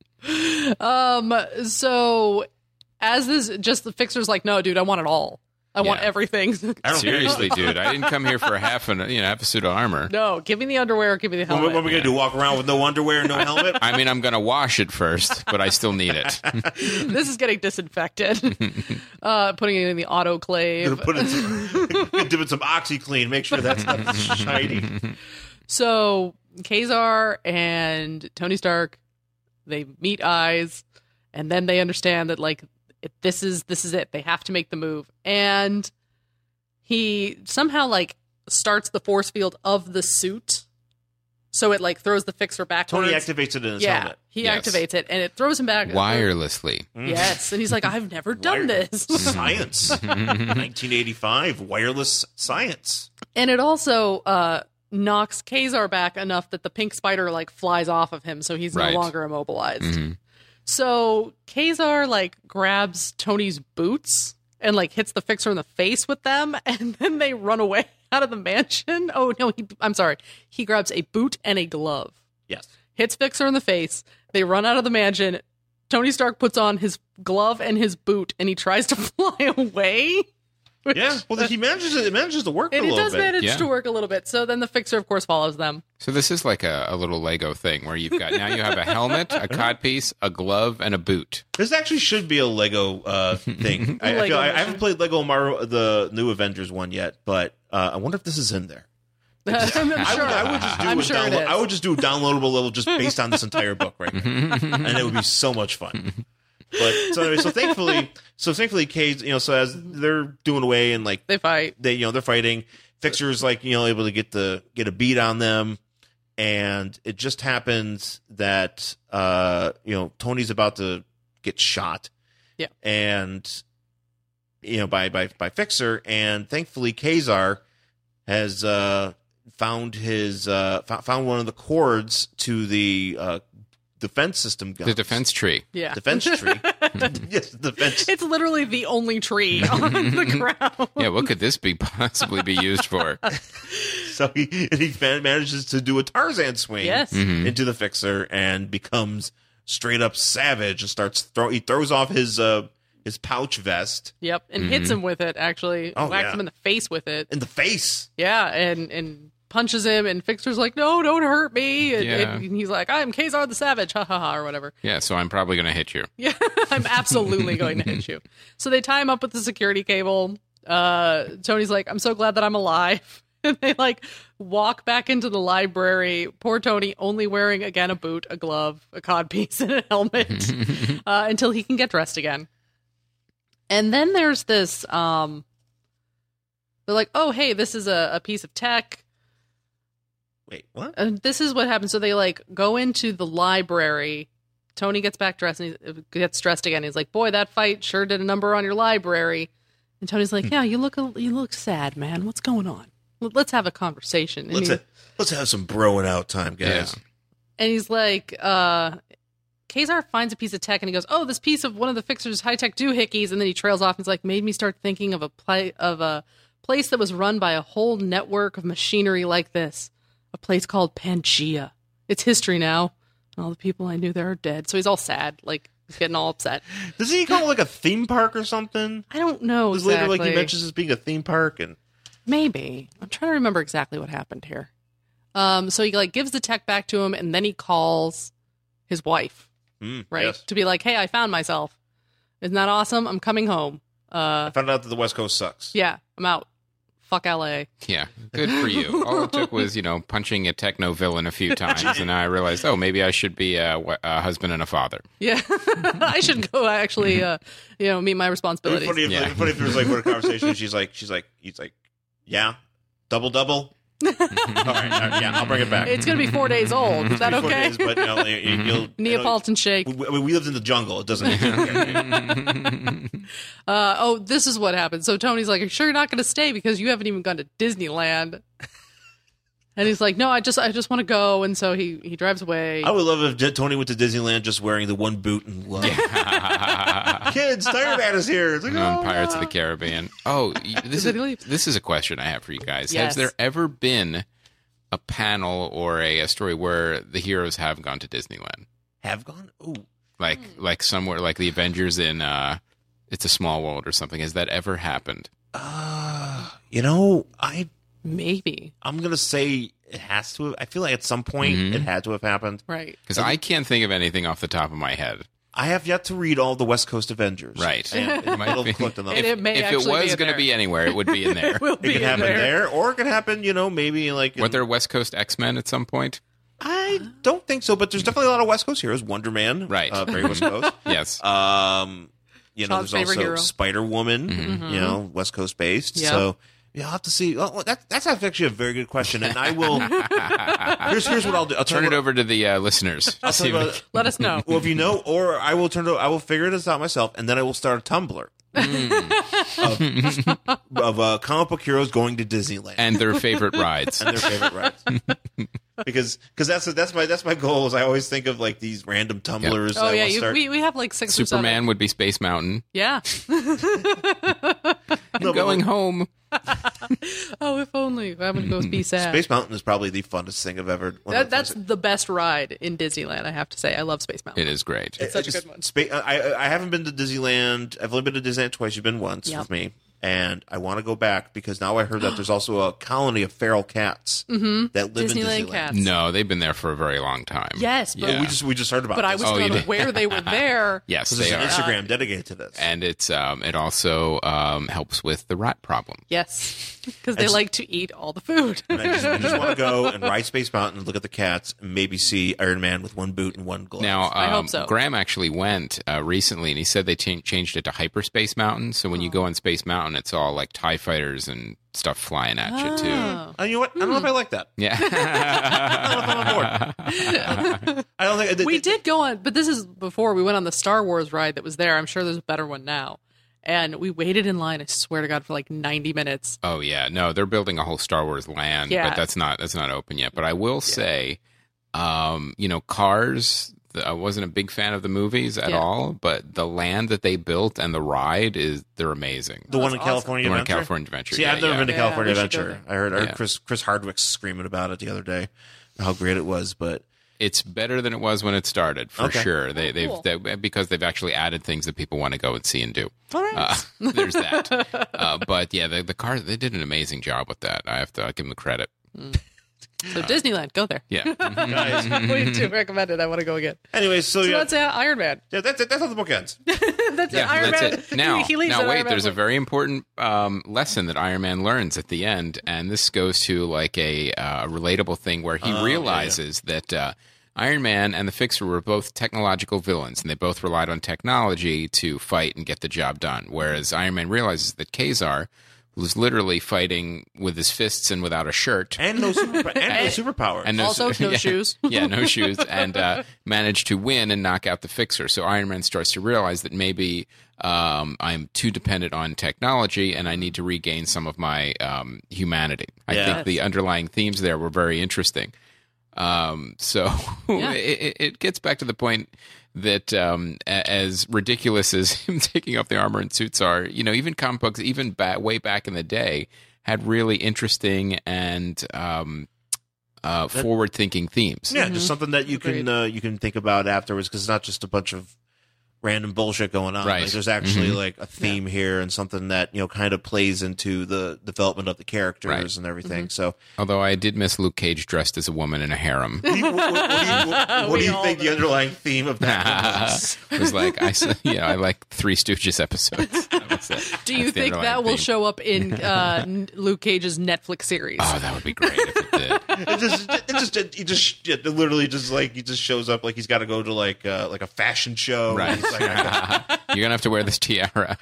Um. So, as this, just the Fixer's like, no, dude, I want it all. I want Yeah. everything. I don't Seriously, dude, I didn't come here for a half an you know half a suit of armor. No, give me the underwear. Give me the What, helmet. what are we gonna do? Walk around with no underwear and no helmet? I mean, I'm gonna wash it first, but I still need it. This is getting disinfected. uh, putting it in the autoclave. Gonna put in some, dip in some OxyClean. Make sure that's not shiny. So Kazar and Tony Stark, they meet eyes, and then they understand that like it, this is this is it. They have to make the move, and he somehow like starts the force field of the suit, so it like throws the fixer backwards. Tony activates it in his yeah, helmet. he Yes. activates it, and it throws him back Wirelessly. Yes, and he's like, I've never done Wire- this. Science. nineteen eighty-five. Wireless science. And it also uh, knocks Kazar back enough that the pink spider like flies off of him, so he's Right. no longer immobilized. Mhm. So Kazar like grabs Tony's boots and like hits the fixer in the face with them, and then they run away out of the mansion. Oh no, he, I'm sorry. He grabs a boot and a glove, Yes. hits Fixer in the face. They run out of the mansion. Tony Stark puts on his glove and his boot, and he tries to fly away. Which- Yeah. Well, he manages it. It manages to work And a it little does bit. manage Yeah. to work a little bit. So then the Fixer, of course, follows them. So this is like a, a little Lego thing where you've got now you have a helmet, a codpiece, a glove, and a boot. This actually should be a Lego uh, thing. I, I, Lego feel, I, I version. haven't played Lego Marvel, the new Avengers one yet, but uh, I wonder if this is in there. I'm I sure. would, I would just do I'm a sure it download. is. I would just do a downloadable level just based on this entire book right now, and it would be so much fun. But so anyway, so thankfully, so thankfully, Cade, you know, so as they're doing away and like They fight. they, you know, they're fighting. Fixer's like, you know, able to get the get a beat on them, and it just happens that uh, you know, Tony's about to get shot. Yeah. And you know, by by by Fixer, and thankfully Kazar has uh found his uh fo- found one of the cords to the uh defense system guns. The defense tree. Yeah. defense tree. Yes, defense. It's literally the only tree on the ground. Yeah, what could this be possibly be used for? So he and he man- manages to do a Tarzan swing Yes. Mhm. into the Fixer and becomes straight up savage and starts throw he throws off his uh his pouch vest Yep. And hits him with it, actually. Oh, Whacks yeah. him in the face with it. in the face. Yeah. And, and punches him. And Fixer's like, no, don't hurt me. And, Yeah. and he's like, I'm Kazar the Savage. Ha ha ha. Or whatever. Yeah, so I'm probably going to hit you. Yeah. I'm absolutely going to hit you. So they tie him up with the security cable. Uh, Tony's like, I'm so glad that I'm alive. And they like walk back into the library. Poor Tony, only wearing again a boot, a glove, a codpiece, and a helmet uh, until he can get dressed again. And then there's this. Um, they're like, "Oh, hey, this is a, a piece of tech." Wait, what? And this is what happens. So they like go into the library. Tony gets back dressed and he gets dressed again. He's like, "Boy, that fight sure did a number on your library." And Tony's like, "Yeah, you look a, you look sad, man. What's going on? Let's have a conversation." And, Let's he- ha- let's have some broing out time, guys. and he's like, uh, Kazar finds a piece of tech and he goes, "Oh, this piece of one of the Fixer's high tech doohickeys." And then he trails off. And he's like, "Made me start thinking of a play of a place that was run by a whole network of machinery like this. A place called Pangea. It's history now. And all the people I knew there are dead." So he's all sad, like he's getting all upset. Does he call it like a theme park or something? I don't know Because exactly. later, like he mentions this being a theme park, and Maybe. I'm trying to remember exactly what happened here. Um, so he like gives the tech back to him, and then he calls his wife, mm, right, yes. to be like, "Hey, I found myself. Isn't that awesome? I'm coming home. Uh, I found out that the West Coast sucks. yeah, I'm out. Fuck L A." Yeah, good for you. All it took was, you know, punching a techno villain a few times, and I realized, oh, maybe I should be a, a husband and a father. Yeah, I should go actually, uh, you know, meet my It'd be responsibilities. funny if, Yeah. it'd be funny if there was like what a conversation. She's like, she's like, he's like, yeah, double double. all, right, all right, yeah, I'll bring it back. It's gonna be four days old. Is that Before it okay? is, but you know, you, you- you'll, Neapolitan shake. you know, we, we lived in the jungle. It doesn't. Uh, oh, this is what happened. So Tony's like, "Are you sure you're not going to stay because you haven't even gone to Disneyland?" And he's like, "No, I just, I just want to go." And so he, he drives away. I would love if J- Tony went to Disneyland just wearing the one boot and glove. Kids, Tirebat is here. It's like, on oh, Pirates no. of the Caribbean. Oh, y- this Did he is leave? this is a question I have for you guys. Yes. Has there ever been a panel or a, a story where the heroes have gone to Disneyland, Have gone. Ooh, like like somewhere like the Avengers in uh, It's a Small World or something? Has that ever happened? uh, You know, I Maybe. I'm gonna say it has to. Have, I feel like at some point Mhm. it had to have happened. Right. Because I can't think of anything off the top of my head. I have yet to read all the West Coast Avengers. Right. And it might have clicked on them. And It, it may If it actually be was in going to there. be anywhere, it would be in there. It will be could in happen there. there. or it could happen, you know, maybe like. Were in- there West Coast X-Men at some point? I don't think so, but there's definitely a lot of West Coast heroes. Wonder Man, Right. Uh, very West Coast. Yes. Um, you know, Sean's there's favorite also hero. Spider Woman. Mm-hmm. You know, West Coast based. Yeah. So yeah, I'll have to see. Oh, that, that's actually a very good question, and I will. here's here's what I'll do. I'll Turn tell it you over to the uh, listeners. What, I'll tell you See what- Let us know. Well, if you know, or I will turn to. I will figure this out myself, and then I will start a Tumblr of, of uh, comic book heroes going to Disneyland and their favorite rides. and their favorite rides. Because because that's that's my that's my goal. Is I always think of like these random Tumblrs. Oh I yeah, will you, start. we we have like six or Superman seven. would be Space Mountain. Yeah. I'm No, but going like- home. Oh, if only I would go be sad. Space Mountain is probably the funnest thing I've ever. one of That, the that's funnest- the best ride in Disneyland. I have to say, I love Space Mountain. It is great. It's such a just good one. Spa- I I haven't been to Disneyland. I've only been to Disneyland twice. You've been once Yep. with me, and I want to go back because now I heard that there's also a colony of feral cats Mm-hmm. that live in Disneyland Disneyland. cats. No, they've been there for a very long time. Yes, but Yeah. We just we just heard about. but I this. was Oh, you told did? where they were there. Yes, So there's they an are. Instagram dedicated to this. And it's um, it also um, helps with the rat problem. Yes, because they It's- like to eat all the food. And I just, I just want to go and ride Space Mountain and look at the cats and maybe see Iron Man with one boot and one glove. Now, um, I hope so. Graham actually went uh, recently, and he said they cha- changed it to Hyperspace Mountain. So when you go on Space Mountain, it's all like TIE fighters and stuff flying at you, too. Oh. Uh, you know what? I don't know if I like that. Yeah. I don't know if I'm on board. I don't think We did go on, but this is before we went on the Star Wars ride that was there. I'm sure there's a better one now. And we waited in line, I swear to God, for like ninety minutes. Oh yeah, no, they're building a whole Star Wars land, Yeah. but that's not that's not open yet. But I will say, um, you know, Cars. the- I wasn't a big fan of the movies at Yeah. all, but the land that they built and the ride is they're amazing. The one in That's awesome. California The one in Adventure? California Adventure. See, yeah, I've never yeah. been to Yeah, California we should go Adventure. I heard, I heard Yeah. Chris Chris Hardwick screaming about it the other day, how great it was. But It's better than it was when it started, for Okay. sure. They, they've Cool. they, because they've actually added things that people want to go and see and do. All right. Uh, there's that. Uh, but yeah, the, the car they did an amazing job with that. I have to give them the credit. So Disneyland, go there. Yeah. guys, We do recommend it. I want to go again. anyway, so, So yeah, that's uh, Iron Man. yeah, that's it. That's how the book ends. That's Yeah, it. Iron that's Man. it. Now, he, he leaves now at wait. Iron Man There's a point. very important um, lesson that Iron Man learns at the end, and this goes to like a uh, relatable thing where he Oh, yeah, realizes that uh, Iron Man and the Fixer were both technological villains, and they both relied on technology to fight and get the job done. Whereas Iron Man realizes that Kazar was literally fighting with his fists and without a shirt. And no super, and no superpower. And no- Also, no yeah, shoes. yeah, no shoes, and uh, managed to win and knock out the Fixer. So Iron Man starts to realize that maybe um, I'm too dependent on technology, and I need to regain some of my um, humanity. I Yeah. think the underlying themes there were very interesting. Um, so Yeah. it, it gets back to the point that um, a- as ridiculous as him taking off the armor and suits are, you know, even comic books, even ba- way back in the day, had really interesting and um, uh, forward-thinking themes. yeah, just something that you Agreed. can uh, you can think about afterwards because it's not just a bunch of random bullshit going on. Right. Like, there's actually Mhm. like a theme here and something that you know kind of plays into the development of the characters Right. and everything. So, Although I did miss Luke Cage dressed as a woman in a harem. what do you, what, what do you, what, what do We you all think the did. underlying theme of that was? It was like I, s- you know, I like Three Stooges episodes. That was it. Do you That's the think underlying that will theme. show up in uh, N- Luke Cage's Netflix series? Oh, that would be great if it did. It just, it just, it, he just, it literally just like he just shows up like he's got to go to like uh, like a fashion show. Right. He's like, I got- You're gonna have to wear this tiara.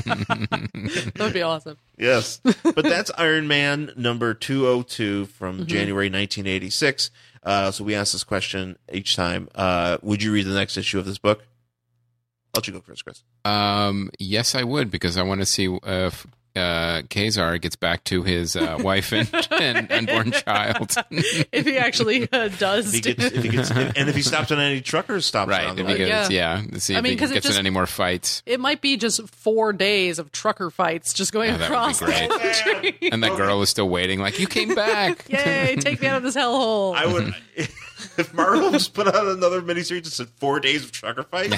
That would be awesome. yes, but that's Iron Man number two oh two from Mm-hmm. January nineteen eighty-six. Uh, so we ask this question each time. Uh, would you read the next issue of this book? I'll let you go first, Chris. Um, yes, I would because I want to see uh, if uh, Kazar gets back to his uh, wife and, and unborn child. If he actually uh, does. If he gets, if he gets, and if he stops on any truckers, stops Right. on If the he way. gets, Yeah. yeah. See I if mean, he 'cause it gets just- in any more fights. It might be just four days of trucker fights just going Oh, that would be across the great. whole country. And the girl is still waiting, like, you came back. Yay, take me out of this hellhole. I would. if Marvel just put out another miniseries that said four days of trucker fights,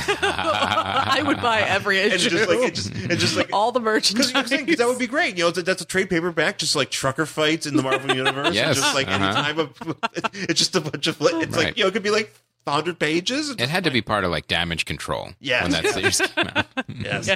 I would buy every issue. and just like it just and just like all the merchandise. because that would be great. You know, that's a trade paperback, just like trucker fights in the Marvel universe. Yes, and just like uh-huh. anytime of, it's just a bunch of it's Right. like you know, it could be like hundred pages. It had to be part of like Damage Control. Yes. When that series came out. Yes.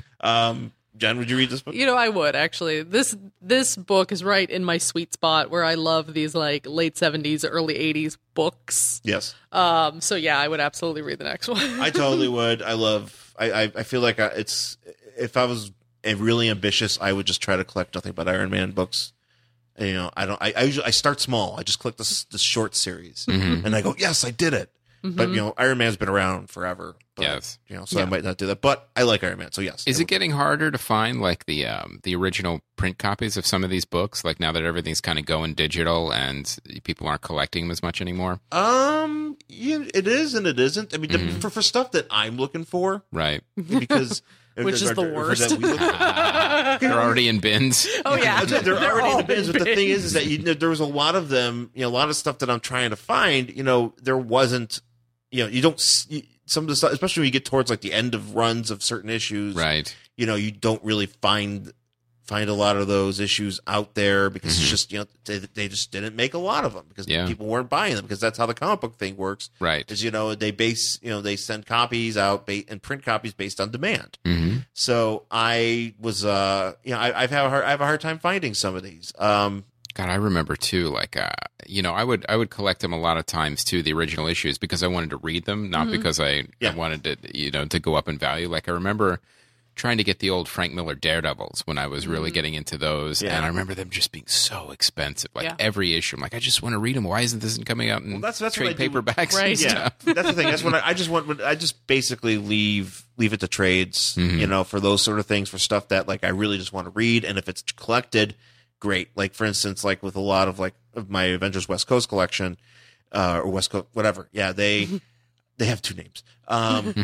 Um, Jen, would you read this book? You know, I would actually. This this book is right in my sweet spot where I love these like late seventies, early eighties books. Yes. Um. So yeah, I would absolutely read the next one. I totally would. I love. I. I, I feel like I, it's. If I was a really ambitious, I would just try to collect nothing but Iron Man books. And, you know, I don't. I, I usually I start small. I just collect this this short series, Mhm. and I go, yes, I did it. But you know, Iron Man's been around forever. But, Yes. You know, so Yeah. I might not do that. But I like Iron Man, so yes. Is I it getting harder to find like the um, the original print copies of some of these books? Like now that everything's kind of going digital and people aren't collecting them as much anymore, Um, yeah, it is and it isn't. I mean, Mhm. for for stuff that I'm looking for, right? because Which is the for that worst. we look for. They're already in bins. Oh yeah, They're, they're already in all the bins, but the thing is, is that you know, there was a lot of them. You know, a lot of stuff that I'm trying to find. You know, there wasn't. You know, you don't. You, some of the stuff, especially when you get towards like the end of runs of certain issues, Right. you know, you don't really find find a lot of those issues out there because Mhm. it's just you know they, they just didn't make a lot of them because Yeah. people weren't buying them because that's how the comic book thing works. Right. Is you know they base you know they send copies out ba- and print copies based on demand. hmm So I was uh you know I, I've had a hard, I have a hard time finding some of these. Um, God, I remember too. Like, uh, you know, I would I would collect them a lot of times too, the original issues, because I wanted to read them, not because I, Yeah. I wanted to, you know, to go up in value. Like, I remember trying to get the old Frank Miller Daredevils when I was really getting into those, Yeah. and I remember them just being so expensive. Like Yeah. every issue, I'm like, I just want to read them. Why isn't this coming out in Well, that's- that's what trade I do with- paperbacks? Right. And yeah, stuff? that's the thing. That's when I, I just want. I just basically leave leave it to trades. Mhm. You know, for those sort of things, for stuff that like I really just want to read, and if it's collected, great. Like for instance, like with a lot of like of my Avengers West Coast collection, uh, or West Coast, whatever. Yeah, they they have two names. Um,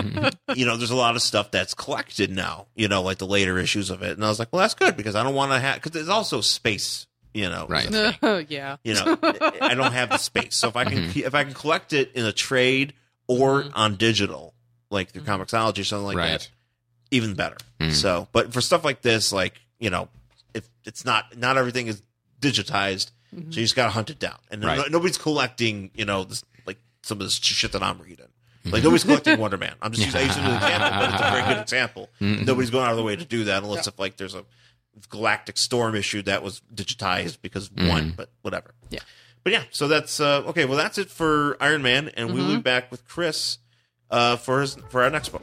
you know, there's a lot of stuff that's collected now. You know, like the later issues of it, and I was like, well, that's good because I don't want to have because there's also space. You know, Right. is a thing. yeah. You know, I don't have the space. So if I can if I can collect it in a trade or on digital, like through Comixology or something like Right. that, even better. Mhm. So, but for stuff like this, like you know, if it's not not everything is digitized, so you just gotta hunt it down. And Right. no, nobody's collecting, you know, this like some of this shit that I'm reading. Like nobody's collecting Wonder Man. I'm just using, I use it as an example, but it's a very good example. Mhm. Nobody's going out of the way to do that unless if like there's a Galactic Storm issue that was digitized because one, but whatever. Yeah. But yeah, so that's uh, okay. Well, that's it for Iron Man, and we'll be back with Chris uh, for his for our next book.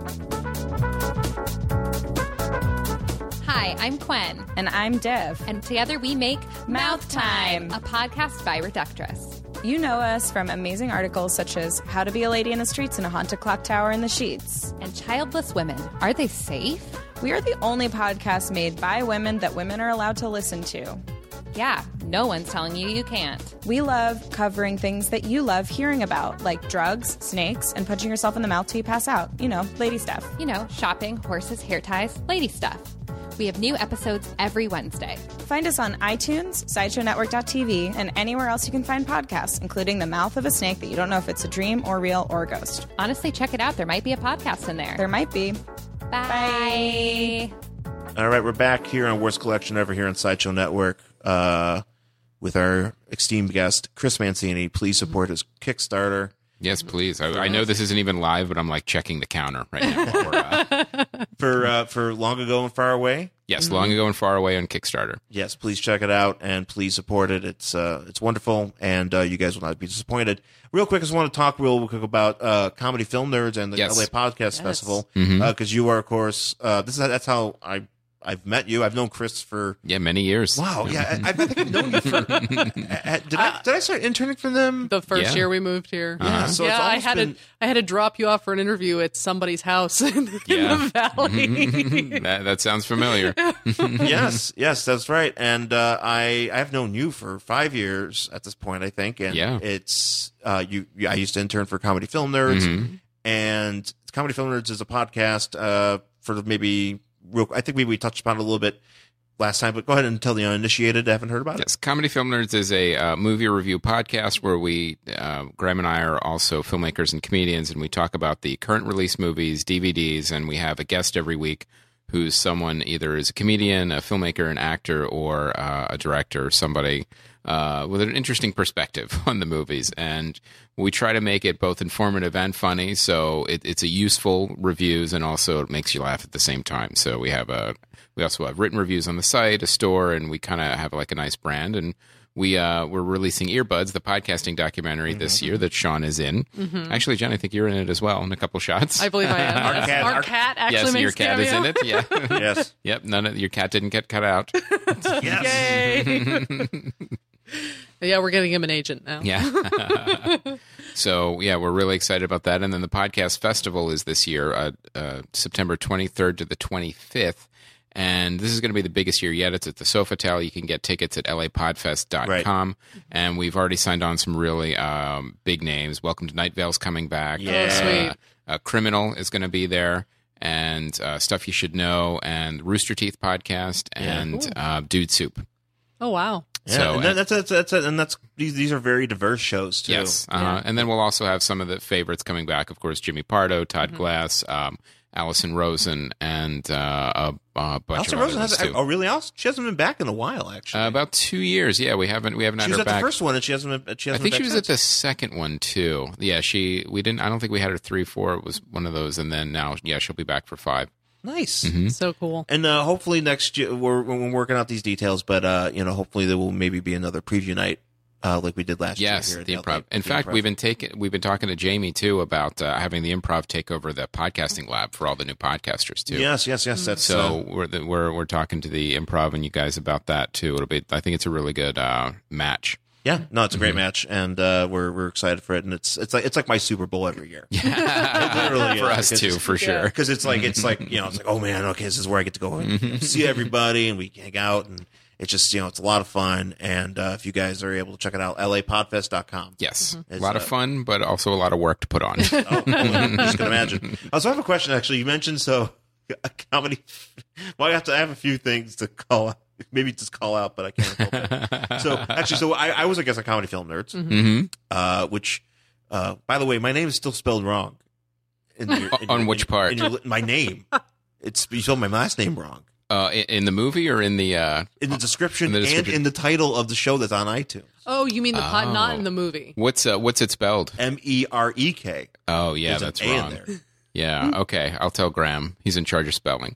Hi, I'm Quen, And I'm Dev. and together we make Mouth Time. a podcast by Reductress. You know us from amazing articles such as How to Be a Lady in the Streets and a Haunted Clock Tower in the Sheets. And childless women, are they safe? We are the only podcast made by women that women are allowed to listen to. Yeah, no one's telling you you can't. We love covering things that you love hearing about, like drugs, snakes, and punching yourself in the mouth till you pass out. You know, lady stuff. You know, shopping, horses, hair ties, lady stuff. We have new episodes every Wednesday. Find us on iTunes, sideshow network dot t v, and anywhere else you can find podcasts, including The Mouth of a Snake that you don't know if it's a dream or real or a ghost. Honestly, check it out. There might be a podcast in there. There might be. Bye. All right, we're back here on Worst Collection Ever here on Sideshow Network uh, with our esteemed guest Chris Mancini. Please support his Kickstarter. Yes, please. I, I know this isn't even live, but I'm like checking the counter right now. For, uh, for uh, for Long Ago and Far Away. yes, Long Ago and Far Away on Kickstarter. Yes, please check it out and please support it. It's uh, it's wonderful, and uh, you guys will not be disappointed. Real quick, I just want to talk real quick about uh, Comedy Film Nerds and the Yes. L A Podcast Festival Mhm. because you are, of course, uh, this is that's how I I've met you. I've known Chris for Yeah, many years. wow, yeah, I, I think I've known you for. uh, did I did I start interning for them? The first Yeah. year we moved here. Yeah, so yeah, it's I almost had been- to I had to drop you off for an interview at somebody's house in, in Yeah. the valley. that, that sounds familiar. yes, yes, that's right. And uh, I I have known you for five years at this point, I think. And Yeah. it's uh, you. I used to intern for Comedy Film Nerds, Mhm. and Comedy Film Nerds is a podcast uh, for maybe real. I think maybe we touched upon it a little bit last time, but go ahead and tell the uninitiated I haven't heard about it. Yes, Comedy Film Nerds is a uh, movie review podcast where we, uh, Graham and I are also filmmakers and comedians, and we talk about the current release movies, D V Ds, and we have a guest every week who's someone either is a comedian, a filmmaker, an actor, or uh, a director, somebody uh, with an interesting perspective on the movies. And we try to make it both informative and funny, so it, it's a useful reviews, and also it makes you laugh at the same time. So we have a we also have written reviews on the site, a store, and we kind of have like a nice brand. And we uh, we're releasing Earbuds, the podcasting documentary mm-hmm. this year that Sean is in. Mm-hmm. Actually, Jen, I think you're in it as well in a couple shots. I believe I am. Our cat, our our, cat actually yes, makes your cat cameo. is in it. Yeah. Yes. Yep. None of your cat didn't get cut out. Yes. Yay! Yeah, we're getting him an agent now. Yeah. So, yeah, we're really excited about that. And then the podcast festival is this year, uh, uh, September twenty-third to the twenty-fifth. And this is going to be the biggest year yet. It's at the Sofitel. You can get tickets at L A podfest dot com. Right. And we've already signed on some really um, big names. Welcome to Night Vale's coming back. Yeah. Oh, sweet. Uh, Criminal is going to be there. And uh, Stuff You Should Know. And Rooster Teeth podcast. And yeah. uh, Dude Soup. Oh, wow. Yeah, So, and that, that's that's that's and that's these these are very diverse shows too. Yes, uh-huh. Yeah. And then we'll also have some of the favorites coming back. Of course, Jimmy Pardo, Todd mm-hmm. Glass, um, Allison Rosen, and uh, a, a bunch Allison of Rosen others has too. oh really? Allison, she hasn't been back in a while actually. Uh, about two years. Yeah, we haven't we haven't she had was her at back. the first one, and she hasn't been. She I hasn't think been she back was at since. the second one too. Yeah, she we didn't. I don't think we had her three, four. It was one of those, and then now, yeah, she'll be back for five. Nice. Mm-hmm. So cool. And uh, hopefully next year we're we're working out these details, but uh, you know, hopefully there will maybe be another preview night uh, like we did last Yes, year. Yes, the improv. In the fact, improv. we've been taking we've been talking to Jamie too about uh, having the improv take over the podcasting lab for all the new podcasters too. Yes, yes, yes. That's So uh, we're the, we're we're talking to the improv and you guys about that too. It'll be. I think it's a really good uh, match. yeah, no, it's a great Mm-hmm. match, and uh, we're we're excited for it. And it's it's like it's like my Super Bowl every year. Yeah, Literally, for yeah, us because too, it's- for sure. Because it's like it's like you know it's like oh man, okay, this is where I get to go and see everybody, and we hang out, and it's just you know it's a lot of fun. And uh, if you guys are able to check it out, L A podfest dot com. Yes, It's, a lot of uh, fun, but also a lot of work to put on. Oh, I just can imagine. I also have a question. Actually, you mentioned so a comedy. Well, I have to. I have a few things to call out. Maybe just call out, but I can't. Help it. So actually, so I, I was a guest on Comedy Film Nerds, Mm-hmm. uh, which, uh, by the way, my name is still spelled wrong. In your, in On your- which in- part? In your, my name. It's you spelled my last name wrong Uh, in, in the movie or in the? Uh, in the description, In the description. and in the title of the show that's on iTunes. Oh, you mean the pod, Oh. not in the movie? what's uh, what's it spelled? M E R E K. Oh yeah, There's an that's A in wrong. there. Yeah, okay. I'll tell Graham. He's in charge of spelling.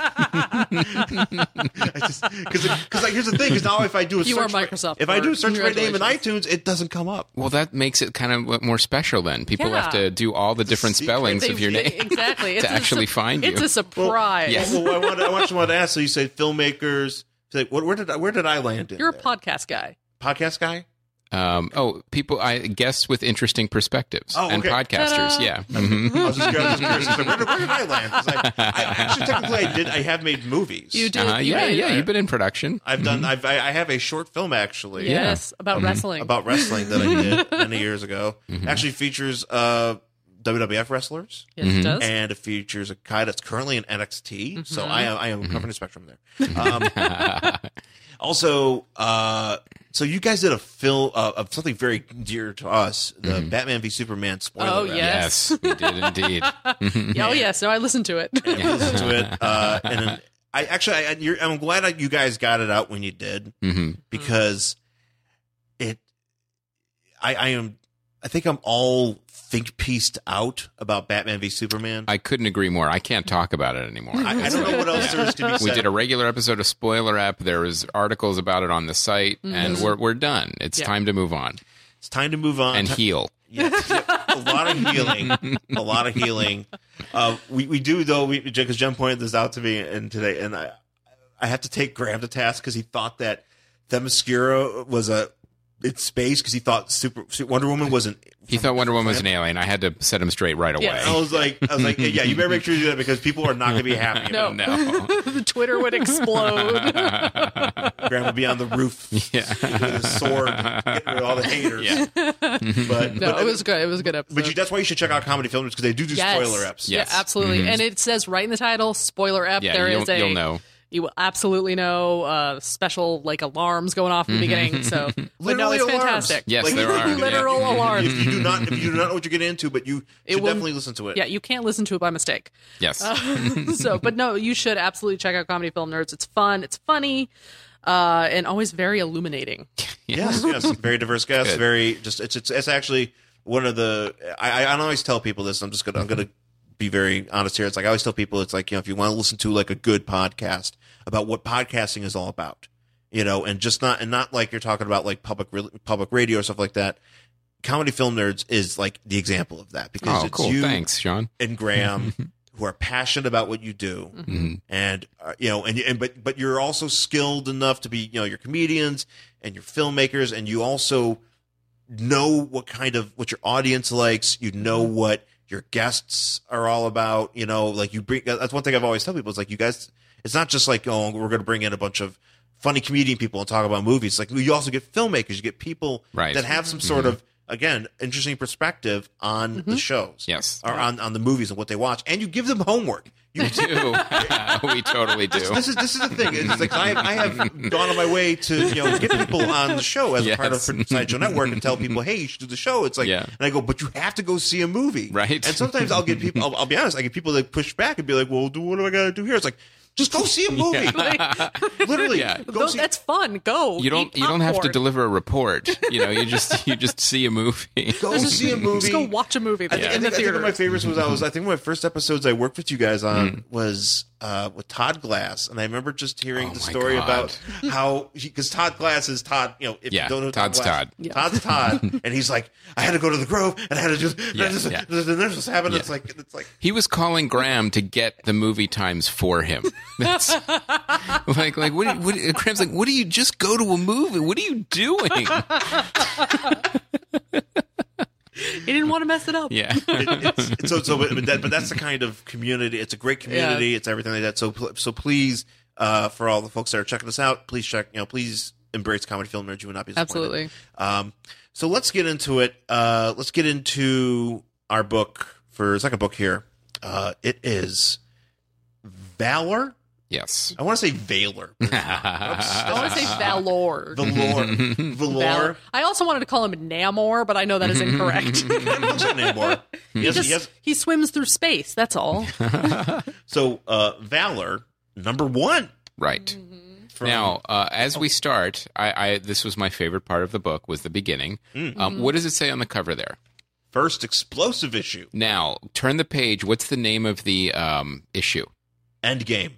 Because like here's the thing: because now if I do a You search are for- Microsoft if I do a Word. search for my name in Congratulations. iTunes, it doesn't come up. Well, that makes it kind of more special. Then people Yeah. have to do all the different secret. spellings They- of your name exactly. It's to a actually su- find you. It's a surprise. Yes. Well, I want, I want to ask. So you said filmmakers. So like, what, where did I, where did I land in? You're a there? podcast guy. podcast guy. Um, oh, people, I guests with interesting perspectives Oh, and okay. podcasters. Ta-da. Yeah. Mhm. I was just curious. I was just curious. Like, where, did, where did I land? 'Cause I, I actually technically I did. I have made movies. You did. Uh-huh. you Yeah, made- yeah. You've been in production. I've done. I've, I I have a short film actually. Yes, about wrestling. About wrestling that I did many years ago. Actually features uh, W W F wrestlers. yes, it does. And it features a guy that's currently in N X T. So I am I am covering the spectrum there. Um, also, uh, so you guys did a film uh, of something very dear to us, the Batman v Superman spoiler. Oh, rap. Yes. Yes, we did indeed. Yeah, oh yes, no, I listened to it. And I listened to it, uh, and then I actually I, you're, I'm glad that you guys got it out when you did hmm because it. I, I am. I think I'm all think pieced out about Batman v Superman. I couldn't agree more. I can't talk about it anymore. I, I don't know what else there is to be said. We did a regular episode of Spoiler App. There was articles about it on the site, and we're we're done. It's Yeah. time to move on It's time to move on. and heal. Yes, yeah, a lot of healing, a lot of healing. Uh, we we do though, because Jen pointed this out to me and today, and I I have to take Graham to task because he thought that Themyscira was a it's space because he thought Super Wonder Woman wasn't. He thought Wonder Woman was an alien. I had to set him straight right away. Yes. I was like, I was like, yeah, you better make sure you do that because people are not going to be happy. No. about it. No. Twitter would explode. Graham would be on the roof Yeah. with a sword, getting rid of all the haters. Yeah. But No, but, it was good. It was a good episode. But you, that's why you should check out Comedy Films because they do do Yes. spoiler eps. Yes. Yeah, absolutely. And it says right in the title, spoiler ep. Yeah, there you'll, is a you'll know. You will absolutely know uh, special like alarms going off in the beginning. So, but no, Literally it's alarms. fantastic. Yes, Like, there are. Literal yeah. alarms. If you do not, if you do not know what you're getting into, but you It should will- definitely listen to it. Yeah, you can't listen to it by mistake. Yes. So, but no, you should absolutely check out Comedy Film Nerds. It's fun, it's funny, uh, and always very illuminating. Yes, yes, very diverse guests. Good. Very just it's it's it's actually one of the. I I always tell people this. I'm just gonna I'm gonna be very honest here. It's like I always tell people. It's like, you know, if you want to listen to like a good podcast about what podcasting is all about, you know, and just not and not like you're talking about like public public radio or stuff like that. Comedy Film Nerds is like the example of that because Oh, it's cool. you Thanks, Sean. and Graham who are passionate about what you do, Mm-hmm. and uh, you know, and and but but you're also skilled enough to be, you know, you're comedians and you're filmmakers, and you also know what kind of what your audience likes. You know what your guests are all about. You know, like you bring. That's one thing I've always tell people. It's like you guys. It's not just like, oh, we're going to bring in a bunch of funny comedian people and talk about movies. Like you also get filmmakers. You get people Right. that have some sort of, again, interesting perspective on the shows. Yes. Or on, on the movies and what they watch. And you give them homework. You do. We totally do. This is this is the thing. It's like I, I have gone on my way to, you know, get people on the show as a part of Yes. Sideshow Network and tell people, hey, you should do the show. It's like, Yeah. and I go, but you have to go see a movie, Right. And sometimes I'll get people. I'll, I'll be honest. I get people that push back and be like, well, do what do I got to do here? It's like, just go see a movie. Literally, Yeah. go Though see. that's fun. Go. You don't. Eat You don't have to popcorn. deliver a report. You know. You just. You just see a movie. Go see a movie. Just go watch a movie I think, in I think, the I think theater. one of my favorites was I was I think one of my first episodes I worked with you guys on Mm. was uh, with Todd Glass, and I remember just hearing Oh the my story God. about how because Todd Glass is Todd, you know, if Yeah, you don't know Todd's Todd, Todd. Glass, Todd's Todd, and he's like, I had to go to the Grove and I had to just Yeah, this, yeah. this, this was happening. Yeah. It's like it's like He was calling Graham to get the movie times for him. That's like, like what? What? Graham's like, what do you just go to a movie? What are you doing? He didn't want to mess it up. Yeah. it, it's, it's so so. But, but, that, but that's the kind of community. It's a great community. It's everything like that. So pl- so please, uh, for all the folks that are checking us out, please check. You know, please embrace Comedy Film Nerds. You will not be disappointed. Absolutely. Um, so let's get into it. Uh, let's get into our book for the second book here. Uh, it is Valor. Yes. I want to say Valor. I want to say Valor. Valor. Valor. Valor. I also wanted to call him Namor, but I know that is incorrect. He looks like Namor. He he, has- just, he has- he swims through space. That's all. so uh, Valor number one. Right. From- Now, uh, as we start, I, I this was my favorite part of the book was the beginning. Um, what does it say on the cover there? First explosive issue. Now, turn the page. What's the name of the um, issue? Endgame.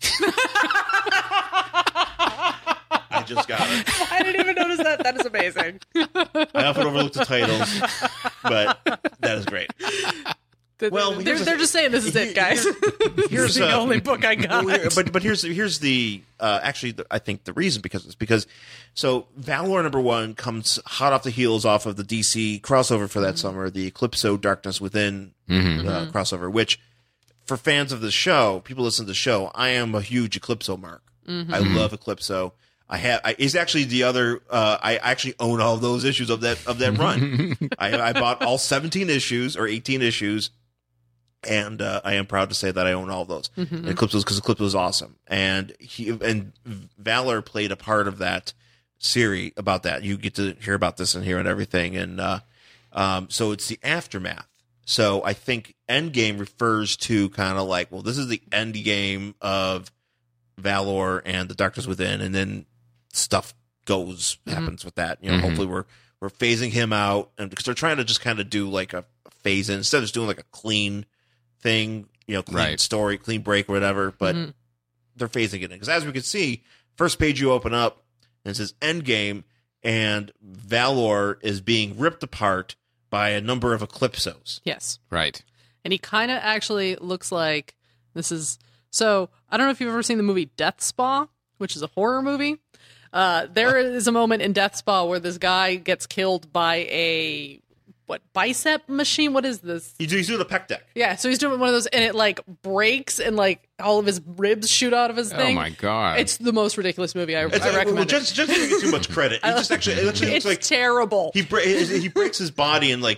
I just got it. I didn't even notice that. That is amazing. I often overlook the titles, but that is great. Well, they're, here's the- they're just saying this is it, guys. this Here's is the uh, only book I got. well, here- but but here's here's the uh, actually the, I think the reason because it's because so Valor number one comes hot off the heels off of the D C crossover for that summer, the Eclipso Darkness Within uh, crossover, which for fans of the show, people listen to the show. I am a huge Eclipso mark. I love Eclipso. I have. I, it's actually the other. Uh, I actually own all those issues of that of that run. I, I bought all seventeen issues or eighteen issues. And uh, I am proud to say that I own all of those. Mm-hmm. Eclipse because Eclipse was awesome, and he and Valor played a part of that series about that. You get to hear about this and hear and everything, and uh, um, so it's the aftermath. So I think Endgame refers to kind of like, well, this is the end game of Valor and the Darkness Within, and then stuff goes happens with that. You know, Mhm. hopefully we're we're phasing him out, and because they're trying to just kind of do like a phase in instead of just doing like a clean thing, you know, clean Right. story, clean break or whatever, but Mhm. they're phasing it in. Because as we can see, first page you open up and it says Endgame, and Valor is being ripped apart by a number of Eclipsos. Yes. Right. And he kind of actually looks like this is. So I don't know if you've ever seen the movie Death Spa, which is a horror movie. Uh, there is a moment in Death Spa where this guy gets killed by a what bicep machine? What is this? He's he's doing a pec deck. Yeah, so he's doing one of those, and it like breaks, and like all of his ribs shoot out of his Oh thing. my god. It's the most ridiculous movie. I, It's, I well, recommend just, just giving it too much credit. He just actually, it actually it. looks It's like terrible. he, bre- he breaks his body and like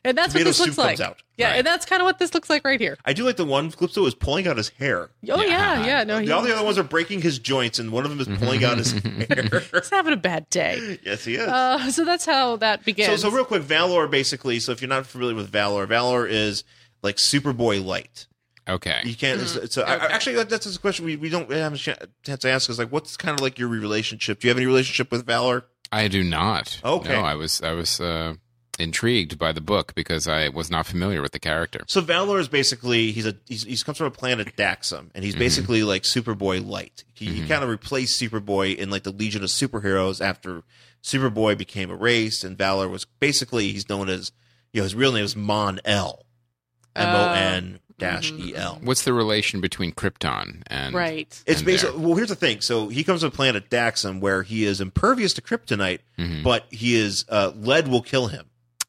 And that's Tomato what this looks soup comes like. out. Yeah, Right. and that's kind of what this looks like right here. I do like the one Calypso is pulling out his hair. Oh yeah, Yeah. yeah. No, he, The, all the other ones are breaking his joints, and one of them is pulling out his hair. he's having a bad day. Yes, he is. Uh, so that's how that so, begins. so real quick, Valor basically. So if you're not familiar with Valor, Valor is like Superboy light. Okay. You can't. Mm-hmm. It's, it's a, I- actually, that- that's a question we, we don't have a chance to ask. Is like, what's kind of like your relationship? Do you have any relationship with Valor? I do not. Okay. No, I was I was uh, intrigued by the book because I was not familiar with the character. So Valor is basically he's a he's, he's comes from a planet Daxam, and he's basically like Superboy light. He, he kind of replaced Superboy in like the Legion of Superheroes after Superboy became erased, and Valor was basically he's known as you know his real name is Mon El, M O N dash E L. What's the relation between Krypton and right. It's and basically there? well. Here's the thing. So he comes to planet Daxam, where he is impervious to kryptonite, but he is uh, lead will kill him.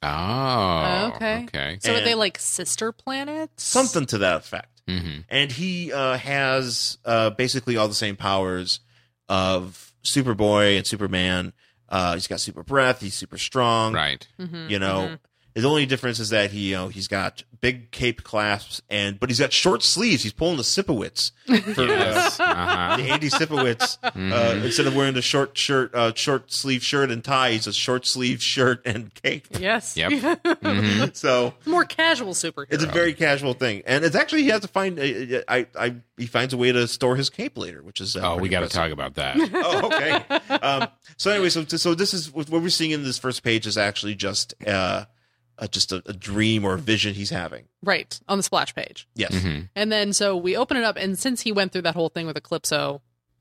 Oh, Okay. okay. So are And- they like sister planets? Something to that effect. hmm And he uh, has uh, basically all the same powers of Superboy and Superman. Uh, he's got super breath. He's super strong. Right. You know, the only difference is that he, you know, he's got big cape clasps and, but he's got short sleeves. He's pulling the Sipowicz for uh, Yes. Uh-huh. the Andy Sipowicz. Uh, instead of wearing the short shirt, uh, short sleeve shirt and tie, he's a short sleeve shirt and cape. Yes. Yep. hmm So More casual superhero. it's a very casual thing, and it's actually he has to find. Uh, I, I, he finds a way to store his cape later, which is uh, Oh, we pretty got to impressive. talk about that. Oh, okay. um, so anyway, so so this is what we're seeing in this first page is actually just uh, uh just a, a dream or a vision he's having. right on the splash page. Yes. Mhm. And then so we open it up, and since he went through that whole thing with Eclipso,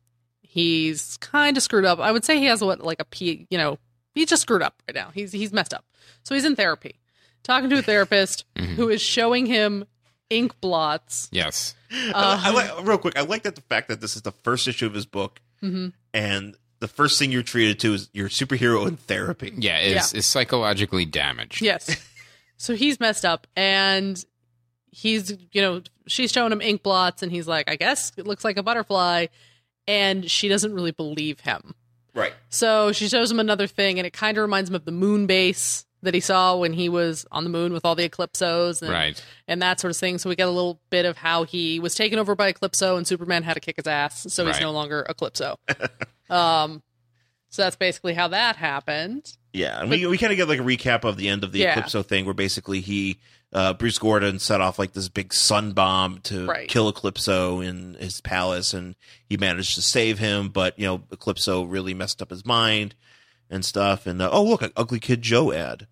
he's kind of screwed up. I would say he has what like a P, you know, he's just screwed up right now. He's he's messed up. So he's in therapy, talking to a therapist who is showing him ink blots. Yes. Uh, I, I like real quick. I like that the fact that this is the first issue of his book, and the first thing you're treated to is your superhero in therapy. Yeah, is is psychologically damaged. Yes. So he's messed up, and he's, you know, she's showing him ink blots, and he's like, I guess it looks like a butterfly, and she doesn't really believe him. Right. So she shows him another thing, and it kind of reminds him of the moon base that he saw when he was on the moon with all the Eclipsos and, Right. and that sort of thing. So we get a little bit of how he was taken over by Eclipso, and Superman had to kick his ass, so he's Right. no longer Eclipso. um, so that's basically how that happened. Yeah, and we we kind of get like a recap of the end of the Yeah. Eclipso thing, where basically he, uh, Bruce Gordon, set off like this big sun bomb to Right. kill Eclipso in his palace, and he managed to save him. But you know, Eclipso really messed up his mind and stuff. And uh, oh, look, an Ugly Kid Joe ad.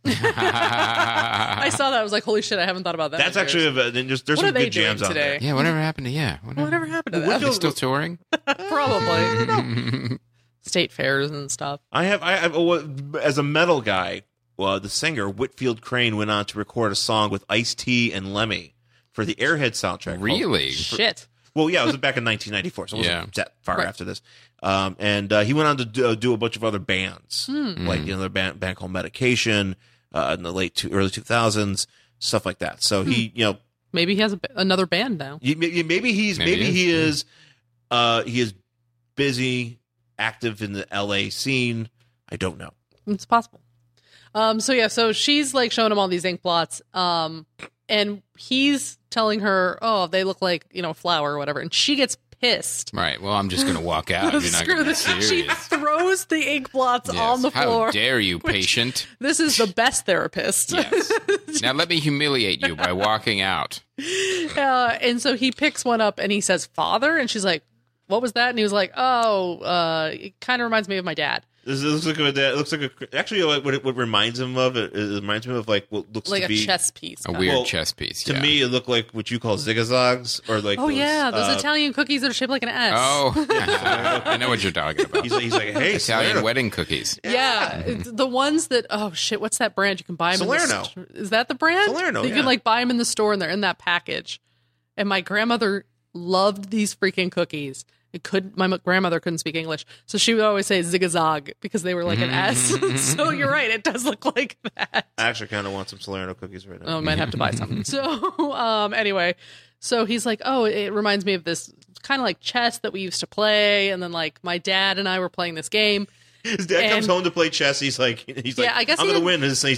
I saw that. I was like, holy shit, I haven't thought about that. That's in actually years. a, there's, there's What some are they good jams doing on there. today? Yeah, whatever happened to yeah? Whatever, Whatever happened to Well, that? Are they still touring? Probably. State fairs and stuff. I have I, I well, as a metal guy, well, the singer Whitfield Crane went on to record a song with Ice-T and Lemmy for the Airhead soundtrack. called- Really? Shit. Well, yeah, it was back in nineteen ninety-four, so it wasn't Yeah. that far Right. after this. Um, and uh, he went on to do, do a bunch of other bands, Hmm. like you know, their band, band called Medication uh, in the late two, early two thousands, stuff like that. So he, Hmm. you know, Maybe he has a, another band now. he, maybe maybe he's Maybe maybe, he he is, is, uh, he is busy, active in the L A scene. I don't know. It's possible. Um, so yeah, so she's like showing him all these ink blots. Um, and he's telling her, oh, they look like, you know, a flower or whatever. And she gets pissed. Right. Well, I'm just going to walk out. You're not Screw going to be this. She serious. throws the ink blots Yes. on the How floor. dare you, patient? This is the best therapist. Yes. Now let me humiliate you by walking out. Uh, and so he picks one up and he says, "Father," and she's like, "What was that?" And he was like, "Oh, uh, it kind of reminds me of my dad, This looks like a, it looks like a actually what what it what reminds him of it, it reminds me of like what looks like to a be chess piece." A kind of. weird Well, chess piece. to yeah. me it looked like what you call zigzags or like Oh those, yeah, those uh, Italian cookies that are shaped like an S. Oh, I know what you're talking about. He's like, he's like hey Italian Salerno. wedding cookies. Yeah, it's the ones that oh shit, what's that brand? You can buy them. In Salerno. the st- Is that the brand? Salerno, You yeah. can like buy them in the store and they're in that package. And my grandmother loved these freaking cookies. It could my m- grandmother couldn't speak English, so she would always say zigzag because they were like an S. So you're right, it does look like that. I actually kind of want some Salerno cookies right now. Oh, I might have to buy some. So, um, anyway, so he's like, oh, it reminds me of this kind of like chess that we used to play, and then like my dad and I were playing this game. His dad comes and- home to play chess. He's like, he's like, Yeah, I guess I'm he gonna had- win. And he's like,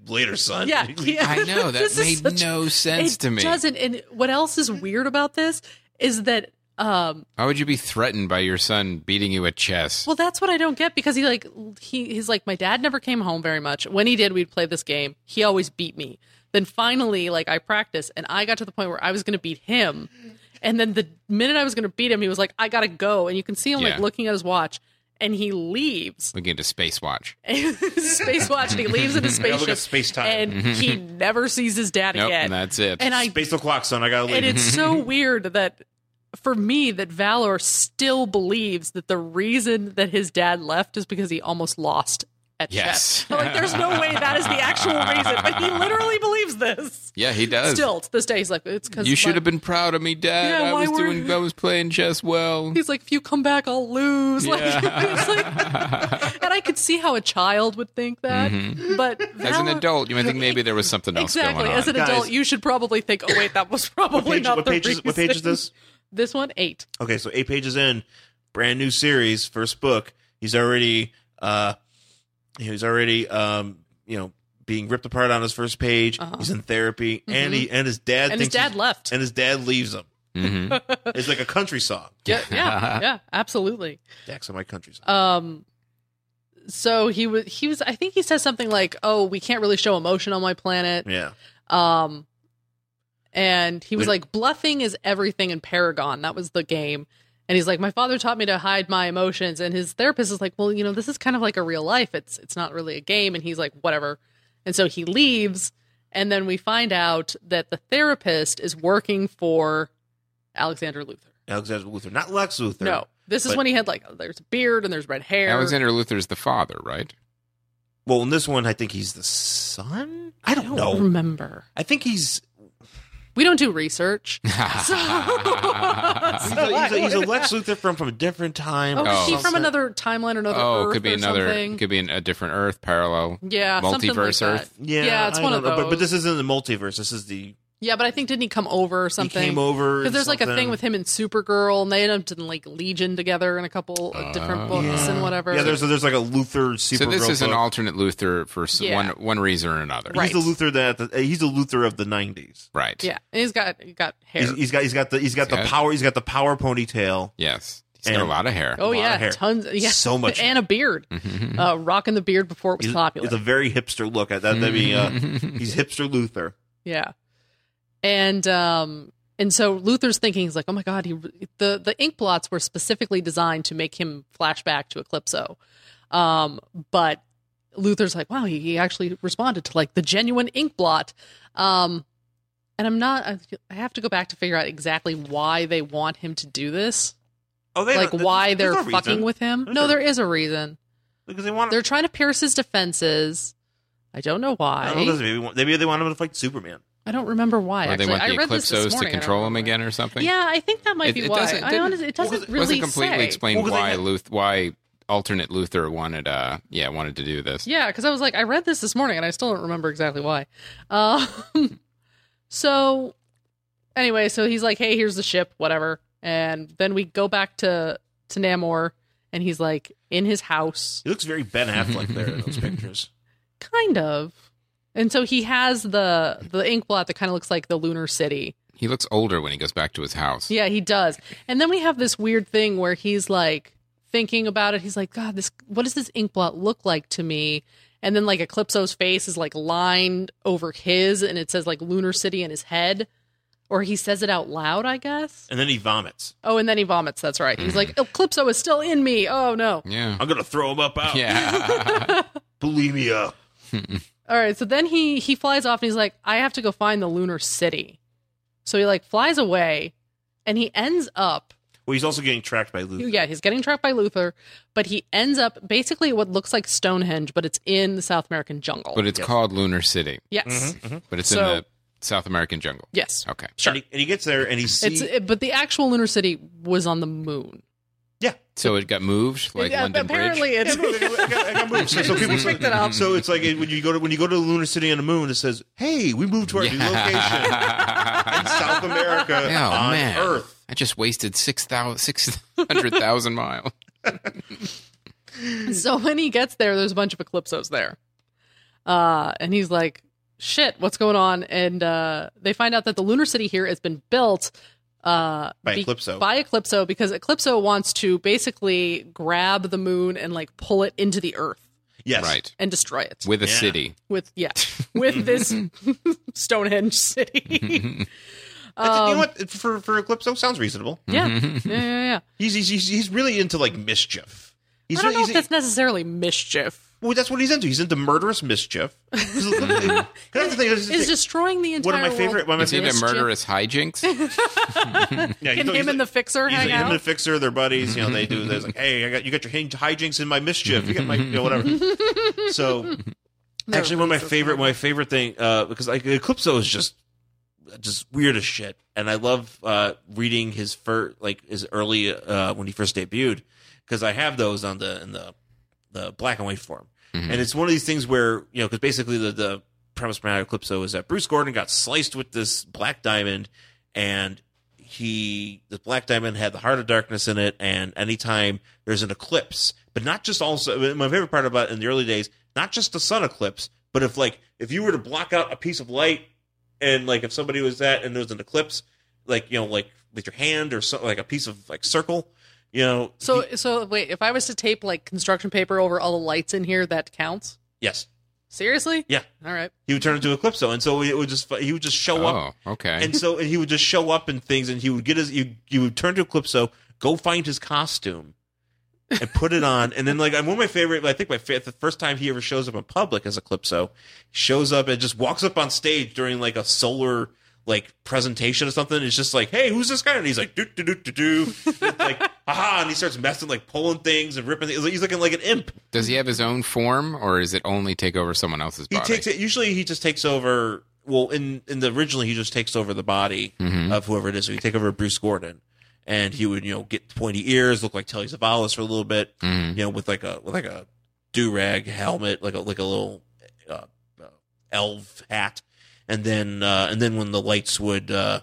later, son. Yeah, yeah. I know, that This is made such- no sense it to me. doesn't. And what else is weird about this is that, um, Why would you be threatened by your son beating you at chess? well, that's what I don't get because he like he he's like, my dad never came home very much. When he did, we'd play this game. He always beat me. Then finally, like I practiced, and I got to the point where I was going to beat him. And then the minute I was going to beat him, he was like, I gotta go. And you can see him like Yeah. looking at his watch, and he leaves. We get into Space Watch. Space watch, and he leaves in his gotta look spaceship. at space time. And he never sees his dad Nope, again. and that's it. And I Space o'clock, son. I gotta leave. and it's so weird that for me that Valor still believes that the reason that his dad left is because he almost lost at Yes. chess. But, like, there's no way that is the actual reason, but he literally believes this. Yeah, he does. Still, to this day, he's like, it's because You should have been proud of me, Dad. Yeah, I why was were- doing. I was playing chess well. He's like, if you come back, I'll lose. Like, Yeah. it's like, and I could see how a child would think that, but Mm-hmm. As an Valor- adult, you might think maybe there was something else exactly. going on. As an Guys. adult, you should probably think, oh wait, that was what probably page, not what the page is, reason. what page is this? This one, eight. Okay, so eight pages in, brand new series, first book. He's already, uh, he's already, um, you know, being ripped apart on his first page. Uh-huh. He's in therapy, and he and his dad And his thinks he's- dad left. and his dad leaves him. hmm It's like a country song. Yeah, yeah, yeah, absolutely. Dax on my country song. Um, so he was, he was. I think he says something like, "Oh, we can't really show emotion on my planet." yeah, Um, and he was We- like, "Bluffing is everything in Paragon." That was the game. And he's like, "My father taught me to hide my emotions." And his therapist is like, "Well, you know, this is kind of like a real life. It's it's not really a game." And he's like, "Whatever." And so he leaves. And then we find out that the therapist is working for Alexander Luthor. Alexander Luthor, not Lex Luthor. No, this is But- when he had like, there's a beard and there's red hair. Alexander Luthor's the father, right? Well, in this one, I think he's the son. I don't, I don't know. remember. I think he's We don't do research. he's a, he's a, he's a Lex Luthor from from a different time. Oh, or is he something. from another timeline or another Oh, Earth could be or another. something? Could be an, a different Earth, parallel. Yeah, something like multiverse that. Earth. Yeah, Yeah, it's I one don't of know, But, but those. this isn't the multiverse. This is the Yeah, but I think didn't he come over or something? he came over Because there's like a something. thing with him and Supergirl, and they end up in like Legion together in a couple of different Oh. books yeah. and whatever. Yeah, there's there's like a Luthor Supergirl. So this is an book. alternate Luthor for s Yeah. one one reason or another. Right. He's the Luthor that the, he's the Luthor of the nineties. Right. yeah, and he's got he got hair. He's, he's got he's got the he's got He's the got- power he's got the power ponytail. Yes. He's got a And- lot of hair. oh lot yeah, of hair. tons. Yeah, So much and a beard. uh, rocking the beard before it was He's, popular. it's a very hipster look at that. That'd be uh, he's hipster Luthor. Yeah. And um and so Luther's thinking, he's like, oh my god, he the the ink blots were specifically designed to make him flash back to Eclipso. Um but Luther's like, wow, he, he actually responded to like the genuine ink blot. Um and I'm not I, I have to go back to figure out exactly why they want him to do this. Oh, they Like why there's they're no fucking reason. with him. There's No, no- there is a reason. because they want. They're trying to pierce his defenses. I don't know why. I don't know, maybe, want- maybe they want him to fight Superman. I don't remember why. Or they actually, want I the read this this Eclipsos to morning. I don't control him remember. again or something. Yeah, I think that might It- be it why. doesn't- I didn't- honestly, it doesn't It really wasn't completely say. explained Well, 'cause they why had- Luth why alternate Luthor wanted uh yeah wanted to do this. Yeah, because I was like, I read this this morning and I still don't remember exactly why. Um, so anyway, so he's like, hey, here's the ship, whatever. And then we go back to to Namor, and he's like in his house, He looks very Ben Affleck there in those pictures. kind of. And so he has the the ink blot that kind of looks like the Lunar City. He looks older when he goes back to his house. Yeah, he does. And then we have this weird thing where he's like thinking about it. He's like, God, this what does this ink blot look like to me? And then like Eclipso's face is like lined over his, and it says like Lunar City in his head. Or he says it out loud, I guess. And then he vomits. Oh, and then he vomits. That's right. He's like, Eclipso is still in me. Oh no. Yeah. I'm gonna throw him up out. Yeah. Bulimia. All right. So then he he flies off, and he's like, I have to go find the Lunar City. So he like flies away, and he ends up. Well, he's also getting tracked by Luthor. Yeah, he's getting tracked by Luthor, but he ends up basically what looks like Stonehenge, but it's in the South American jungle. But it's Yes. called Lunar City. yes, But it's So- in the South American jungle. yes, Okay. sure. And he, and he gets there and he sees. It's it, but the actual Lunar City was on the moon. yeah. So it got moved like Yeah, London apparently Bridge. it's I got, I got moved. So, so people picked it up. So it's like when you go to when you go to the Lunar City on the moon, it says, "Hey, we moved to our new location in South America Oh, on man. Earth." I just wasted six thousand six hundred thousand miles. So when he gets there, there's a bunch of Eclipsos there. Uh, and he's like, shit, what's going on? And uh, they find out that the lunar city here has been built uh, By be- Eclipso. By Eclipso, because Eclipso wants to basically grab the moon and like pull it into the earth Yes. Right. and destroy it. With a Yeah. city. With, yeah, with this Stonehenge city. That's- Um, you know what? For for Eclipso, sounds reasonable. yeah. yeah, yeah, yeah. He's he's he's, he's really into like mischief. He's I don't know he's, if that's necessarily mischief. well, that's what he's into. He's into murderous mischief. 'Cause look- that's the thing. That's the Is thing. destroying the entire One of my favorite. world. One of It's my into favorite. murderous hijinks. Yeah, he's- Can he's him and like- the Fixer He's hang like, him and the out? Fixer, they're buddies. You know, they do. There's like, hey, I got you got your hin- hijinks in my mischief. You got my, you know, whatever. So, actually, one of my favorite, my favorite thing, uh, because like Eclipso is just, just weird as shit, and I love uh, reading his first, like his early, uh, when he first debuted, because I have those on the in the the black and white form, and it's one of these things where you know, because basically the the premise behind Eclipso is that Bruce Gordon got sliced with this black diamond, and he the black diamond had the heart of darkness in it, and anytime there's an eclipse, but not just also my favorite part about it in the early days, not just the sun eclipse, but if like if you were to block out a piece of light, and like if somebody was that and there was an eclipse, like you know like with your hand or something, like a piece of like circle, you know. So, he- so wait, if I was to tape like construction paper over all the lights in here, that counts? yes, Seriously? yeah, All right. he would turn into Eclipso, and so it would just he would just show up. Oh, okay. And so and he would just show up in things, and he would get his. You, you would turn to Eclipso, go find his costume, and put it on. And then, like, one of my favorite, I think my fa- the first time he ever shows up in public as Eclipso, shows up and just walks up on stage during like a solar like presentation or something. It's just like, hey, who's this guy? And he's like, do do do do do, like, haha, and he starts messing, like pulling things and ripping things. He's looking like an imp. Does he have his own form, or is it only take over someone else's He body? takes it. Usually, he just takes over. Well, in in the originally, he just takes over the body of whoever it is. So he take over Bruce Gordon, and he would you know get pointy ears, look like Telly Savalas for a little bit, you know, with like a with like a do rag helmet, like a like a little uh, uh, elf hat, and then uh, and then when the lights would uh,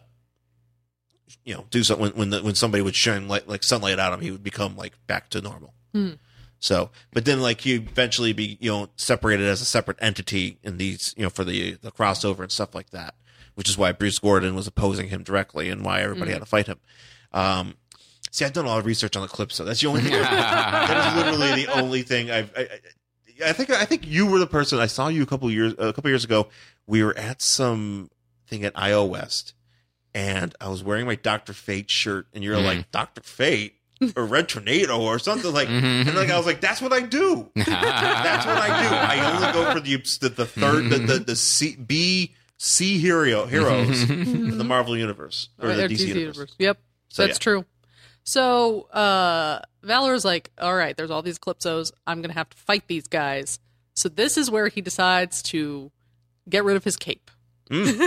you know do something when when, the, when somebody would shine light like sunlight at him, he would become like back to normal. So, but then like he eventually be, you know, separated as a separate entity in these, you know, for the, the crossover and stuff like that, which is why Bruce Gordon was opposing him directly and why everybody had to fight him. Um, see, I've done a lot of research on Eclipso. That's the only thing. That is literally the only thing I've, I, I, I think, I think you were the person I saw you a couple years, a couple years ago. We were at some thing at I O West and I was wearing my Doctor Fate shirt and you're like, Doctor Fate? Or Red Tornado or something like, and like I was like, that's what I do. That's what I do. I only go for the the, the third the the, the C, B C hero heroes in the Marvel universe or Right, the or D C, universe. Yep. So, That's yeah. true. So, uh, Valor's like, all right, there's all these Eclipsos. I'm going to have to fight these guys. So this is where he decides to get rid of his cape. Mm.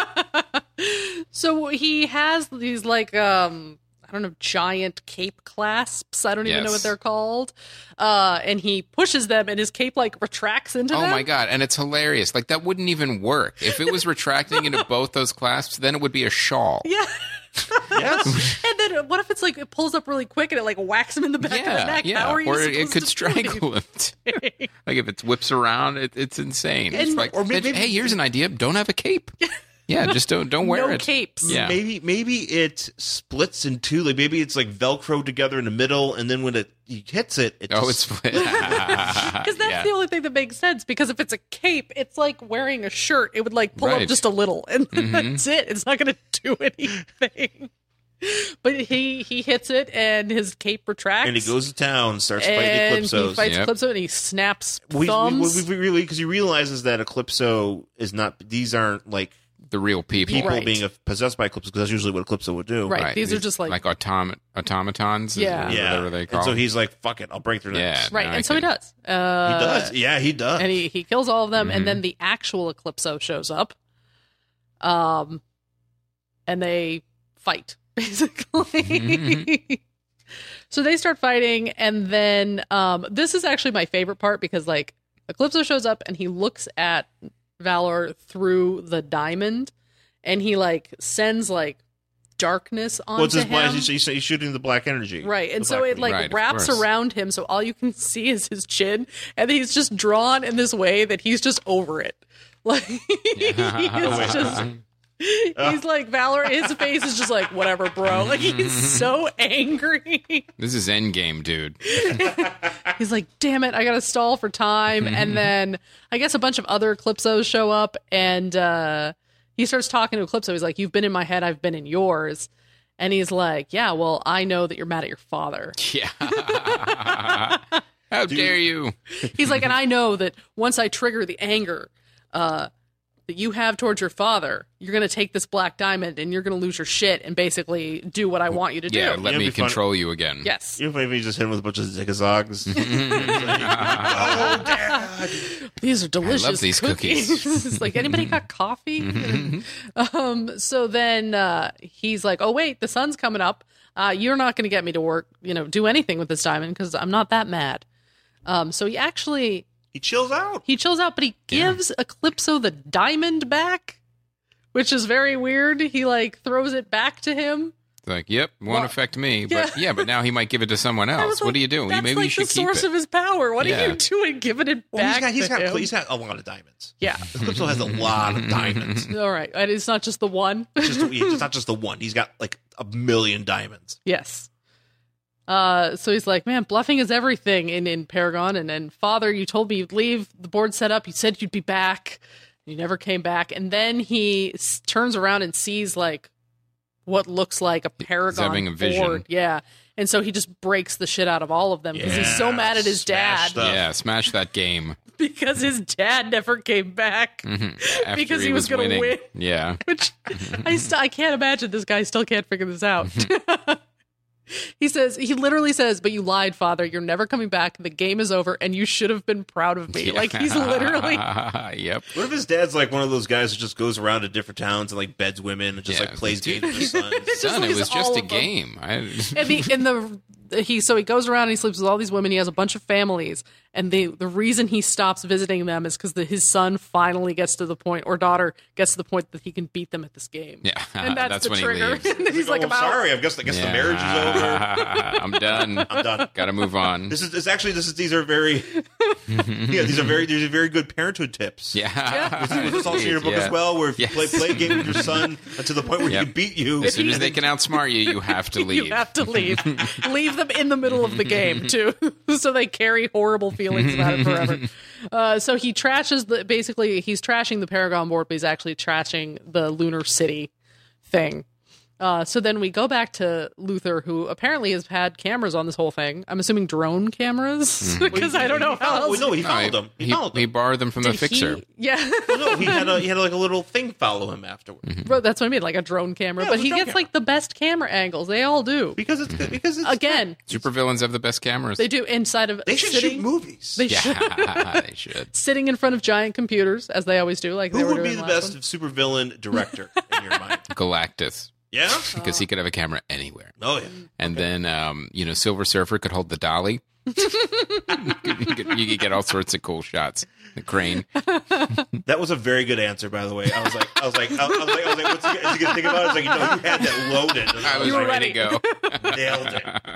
So he has these like, um, I don't know, giant cape clasps. I don't even know Yes. what they're called. Uh, and he pushes them and his cape like retracts into Oh them. my god, and it's hilarious. Like that wouldn't even work. If it was retracting into both those clasps, then it would be a shawl. Yeah. Yes. And then what if it's like it pulls up really quick and it like whacks him in the back of the Yeah, neck? yeah. How are you Or it, it supposed could to do strangle him. anything? Like if it whips around, it, it's insane. It's And- like, or maybe- hey, here's an idea. Don't have a cape. Yeah, just don't don't wear No it. capes. Yeah. Maybe maybe it splits in two. Like maybe it's like Velcro together in the middle, and then when it he hits it, it Oh, just it's split. Because that's Yeah. the only thing that makes sense. Because if it's a cape, it's like wearing a shirt. It would like pull Right. up just a little, and Mm-hmm. that's it. It's not going to do anything. But he he hits it, and his cape retracts. and he goes to town, starts fighting and Eclipsos. he fights Yep. Eclipso, and he snaps we, we, thumbs. we, we really because he realizes that Eclipso is not; these aren't like The real people. people Right. being possessed by Eclipso because that's usually what Eclipso would do. Right. These are just like- like autom- automatons. is- Yeah. is Yeah. whatever they call and so them. he's like, "Fuck it, I'll break their Yeah. necks." right, now I and so he can- does. Uh, He does. Yeah, he does. and he, he kills all of them, Mm-hmm. and then the actual Eclipso shows up. Um, and they fight basically. So they start fighting, and then um, this is actually my favorite part because like Eclipso shows up and he looks at Valor through the diamond, and he like sends like darkness onto What's his him. plan? He's, he's, he's shooting the black energy. Right, and The so black it like Right, of wraps course. around him, so all you can see is his chin, and he's just drawn in this way that he's just over it. Like he's just, he's like Valor. His face is just like whatever, bro. Like he's so angry. This is Endgame, dude. He's like, damn it, I gotta stall for time. And then I guess a bunch of other Eclipsos show up, and uh, he starts talking to Eclipso. He's like, you've been in my head, I've been in yours. And he's like, yeah, well, I know that you're mad at your father. Yeah. How dare you? He's like, and I know that once I trigger the anger uh, that you have towards your father, you're going to take this black diamond and you're going to lose your shit and basically do what I want you to Yeah, do. let It'd me be funny. control you again. Yes. You know, maybe he just hit him with a bunch of zigzags. Oh, Dad. These are delicious these cookies. It's like, anybody got coffee? um, so then uh, he's like, oh, wait, the sun's coming up. Uh, you're not going to get me to work, you know, do anything with this diamond because I'm not that mad. Um, so he actually, He chills out. he chills out, but he gives Eclipso the diamond back, which is very weird. He like throws it back to him. It's like, yep, won't Well, affect me. yeah. But yeah, but now he might give it to someone I was else. What like, do you do? That's Maybe like you should the keep source it. of his power. What Yeah. are you doing giving it Well, back he's got, he's to got, him? he's got a lot of diamonds. Yeah. Eclipso has a lot of diamonds. All right. And it's not just the one. It's, just, it's not just the one. He's got like a million diamonds. Yes. Uh, so he's like, man, bluffing is everything in, in Paragon. And then, Father, you told me you'd leave the board set up. You said you'd be back. You never came back. And then he s- turns around and sees like what looks like a Paragon having a vision. board. Yeah. And so he just breaks the shit out of all of them because he's so Yeah, mad at his smash dad stuff. Yeah, smash that game. because his dad never came back. After Because he, he was was, gonna winning. win. Yeah. Which I, st- I can't imagine this guy still can't figure this out. He says, he literally says, but you lied, Father. You're never coming back. The game is over, and you should have been proud of me. Like, he's literally. Yep. What if his dad's like one of those guys who just goes around to different towns and like beds women and just Yeah. like plays games with his sons? Just Son, it leaves was all just a of them. game. I, And the, in the. He so he goes around and he sleeps with all these women. He has a bunch of families, and the the reason he stops visiting them is because the, his son finally gets to the point, or daughter gets to the point that he can beat them at this game. yeah, And that's, the when trigger. he leaves. And he's like, oh, about sorry. I guess I guess the Yeah. marriage is over. I'm done. I'm done. Got to move on. This is it's actually this is these are very yeah these are very these are very good parenthood tips. Yeah. This is also in your book Yeah. as well, where if Yes. you play play a game with your son to the point where Yep. he can beat you. As soon as they can outsmart you, you have to leave. You have to leave. Leave them in the middle of the game too, so they carry horrible feelings about it forever. Uh, so he trashes the. Basically, he's trashing the Paragon board, but he's actually trashing the Lunar City thing. Uh, so then we go back to Luther, who apparently has had cameras on this whole thing. I'm assuming drone cameras, because I don't know He how followed- else. well, no, he No, followed them. He, he, followed them. he borrowed them from Did the fixer. he- yeah, Well, no, he had a he had like a little thing follow him afterwards Bro, that's what I mean, like a drone camera. Yeah, but it's a he drone gets camera. like the best camera angles. They all do. because it's because it's Again, Supervillains have the best cameras. they do inside of They should sitting. shoot movies. They should. Yeah, they should. Sitting in front of giant computers, as they always do. Like they Who were would be doing the last best supervillain director in your mind? Galactus. Yeah. Because he could have a camera anywhere. Oh yeah. And then, um, you know, Silver Surfer could hold the dolly. you, could, you could- you could get all sorts of cool shots. The crane. That was a very good answer, by the way. I was like, I was like, I was like, I was like, what's he, is he gonna think about it? I was like, you know, you had that loaded. And I was were ready to ready. go. nailed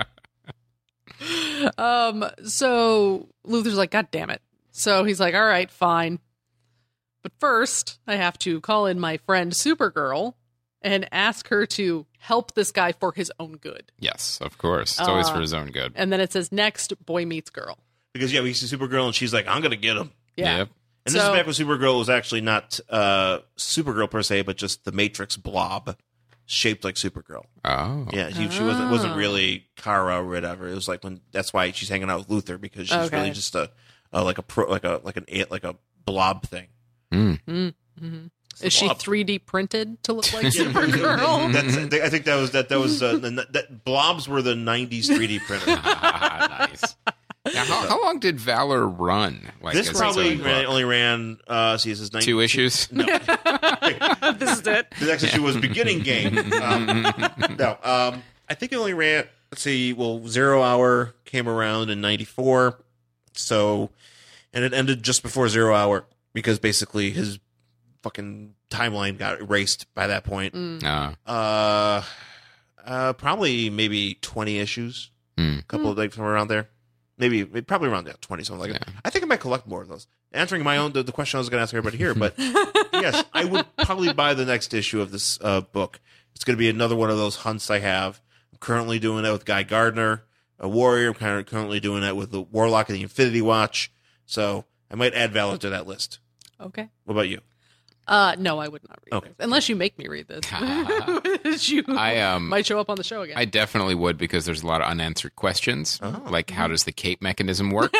it. Um, so Luther's like, God damn it. So he's like, all right, fine. But first, I have to call in my friend Supergirl and ask her to help this guy for his own good. Yes, of course. It's always Uh, for his own good. And then it says, next, boy meets girl. Because yeah, we see Supergirl, and she's like, I'm gonna get him. Yeah. Yep. And this So- is back when Supergirl was actually not uh, Supergirl per se, but just the Matrix blob shaped like Supergirl. Oh. Yeah, she, she wasn't wasn't really Kara or whatever. It was like when that's why she's hanging out with Luther, because she's Okay. really just a, a like a pro like a like an like a blob thing. Mm. Mm-hmm. Is she blob. three D printed to look like Supergirl? That's, I think that was that that was uh, the- that blobs were the nineties three D printer. Nice. Now, how, how long did Valor run? Like, This as probably its own ran, book? only ran. Uh, see, this is nineteen two issues. No, This is it. this actually she was beginning game. Um, no, um, I think it only ran. Let's see. Well, Zero Hour came around in ninety-four, so and it ended just before Zero Hour because basically his fucking timeline got erased by that point. Mm. Uh, Uh, Uh, probably maybe twenty issues. Hmm. A couple of like from around there. Maybe probably around yeah, twenty something like that. I think I might collect more of those. Answering my own the, the question I was going to ask everybody here, but yes, I would probably buy the next issue of this uh, book. It's going to be another one of those hunts I have. I'm currently doing that with Guy Gardner, a warrior. I'm kind of currently doing that with the Warlock and the Infinity Watch. So I might add Valor to that list. Okay. What about you? Uh, no, I would not read Okay. this. Unless you make me read this. Which you I, um, might show up on the show again. I definitely would because there's a lot of unanswered questions, Oh. like how does the cape mechanism work?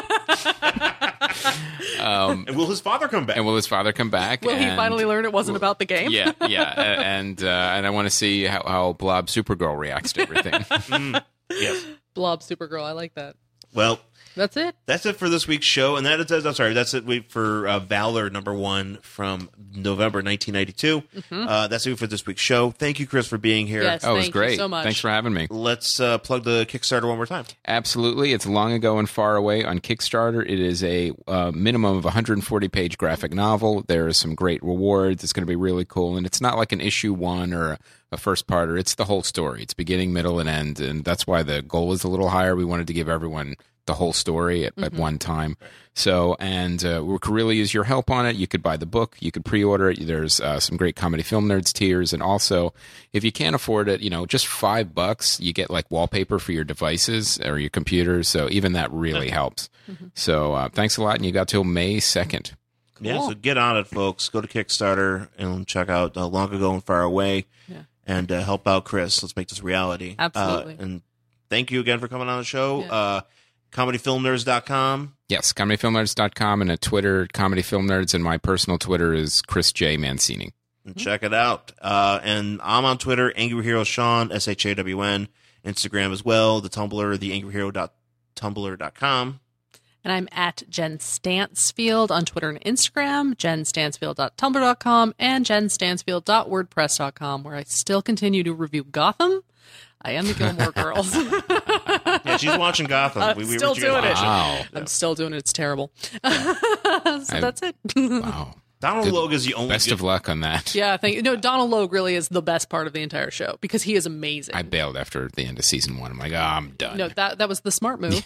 um, And will his father come back? and will his father come back? Will he And- finally learn it wasn't about the game? Yeah, yeah, a- and uh, and I want to see how, how Blob Supergirl reacts to everything. Yes. Blob Supergirl. I like that. Well, That's it. that's it for this week's show, and that is I'm sorry, that's it wait for uh, Valor number one from November nineteen ninety-two. Uh, that's it for this week's show. Thank you, Chris, for being here. Yes. Oh, it was Thank you great. so much. Thanks for having me. Let's uh, plug the Kickstarter one more time. Absolutely. It's Long Ago and Far Away on Kickstarter. It is a uh, minimum of one hundred forty page graphic novel. There are some great rewards. It's going to be really cool. And it's not like an issue one or a, a first parter. It's the whole story. It's beginning, middle, and end. And that's why the goal is a little higher. We wanted to give everyone the whole story at, at one time. So, and uh, we could really use your help on it. You could buy the book. You could pre-order it. There's uh, some great Comedy Film Nerds tiers. And also, if you can't afford it, you know, just five bucks, you get like wallpaper for your devices or your computers. So even that really helps. So uh, thanks a lot. And you got till May second. Yeah, Cool. so get on it, folks. Go to Kickstarter and check out uh, Long Ago and Far Away Yeah. and uh, help out Chris. Let's make this a reality. Absolutely. Uh, and thank you again for coming on the show. Yeah. Uh, comedy film nerds dot com. Yes, comedy film nerds dot com and a Twitter, Comedy Film Nerds. And my personal Twitter is Chris J. Mancini. And check it out. Uh, and I'm on Twitter, Angry Hero Sean, S H A W N. Instagram as well, the Tumblr, the angry hero dot tumblr dot com. And I'm at Jen Stansfield on Twitter and Instagram, jen stansfield dot tumblr dot com, and jen stansfield dot wordpress dot com, where I still continue to review Gotham. I am the Gilmore Girls. Yeah, she's watching Gotham. I'm we, we still were doing it. Wow. I'm still doing it. It's terrible. so that's it. Wow. Donald Good. Logue is the only Best good- of luck on that. Yeah, thank you. No, Donald Logue really is the best part of the entire show because he is amazing. I bailed after the end of season one. I'm like, oh, I'm done. no, that that was the smart move.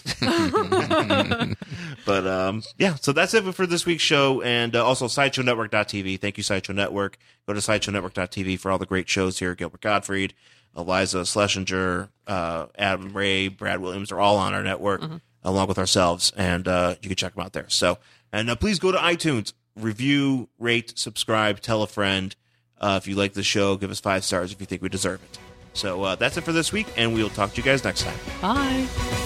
But um, yeah, so that's it for this week's show. And uh, also sideshow network dot t v. Thank you, Sideshow Network. Go to sideshow network dot t v for all the great shows here. Gilbert Gottfried, Eliza Schlesinger, uh, Adam Ray, Brad Williams are all on our network, along with ourselves. And uh, you can check them out there. So, and uh, please go to iTunes, review, rate, subscribe, tell a friend. Uh, if you like the show, give us five stars if you think we deserve it. So uh, that's it for this week, and we'll talk to you guys next time. Bye.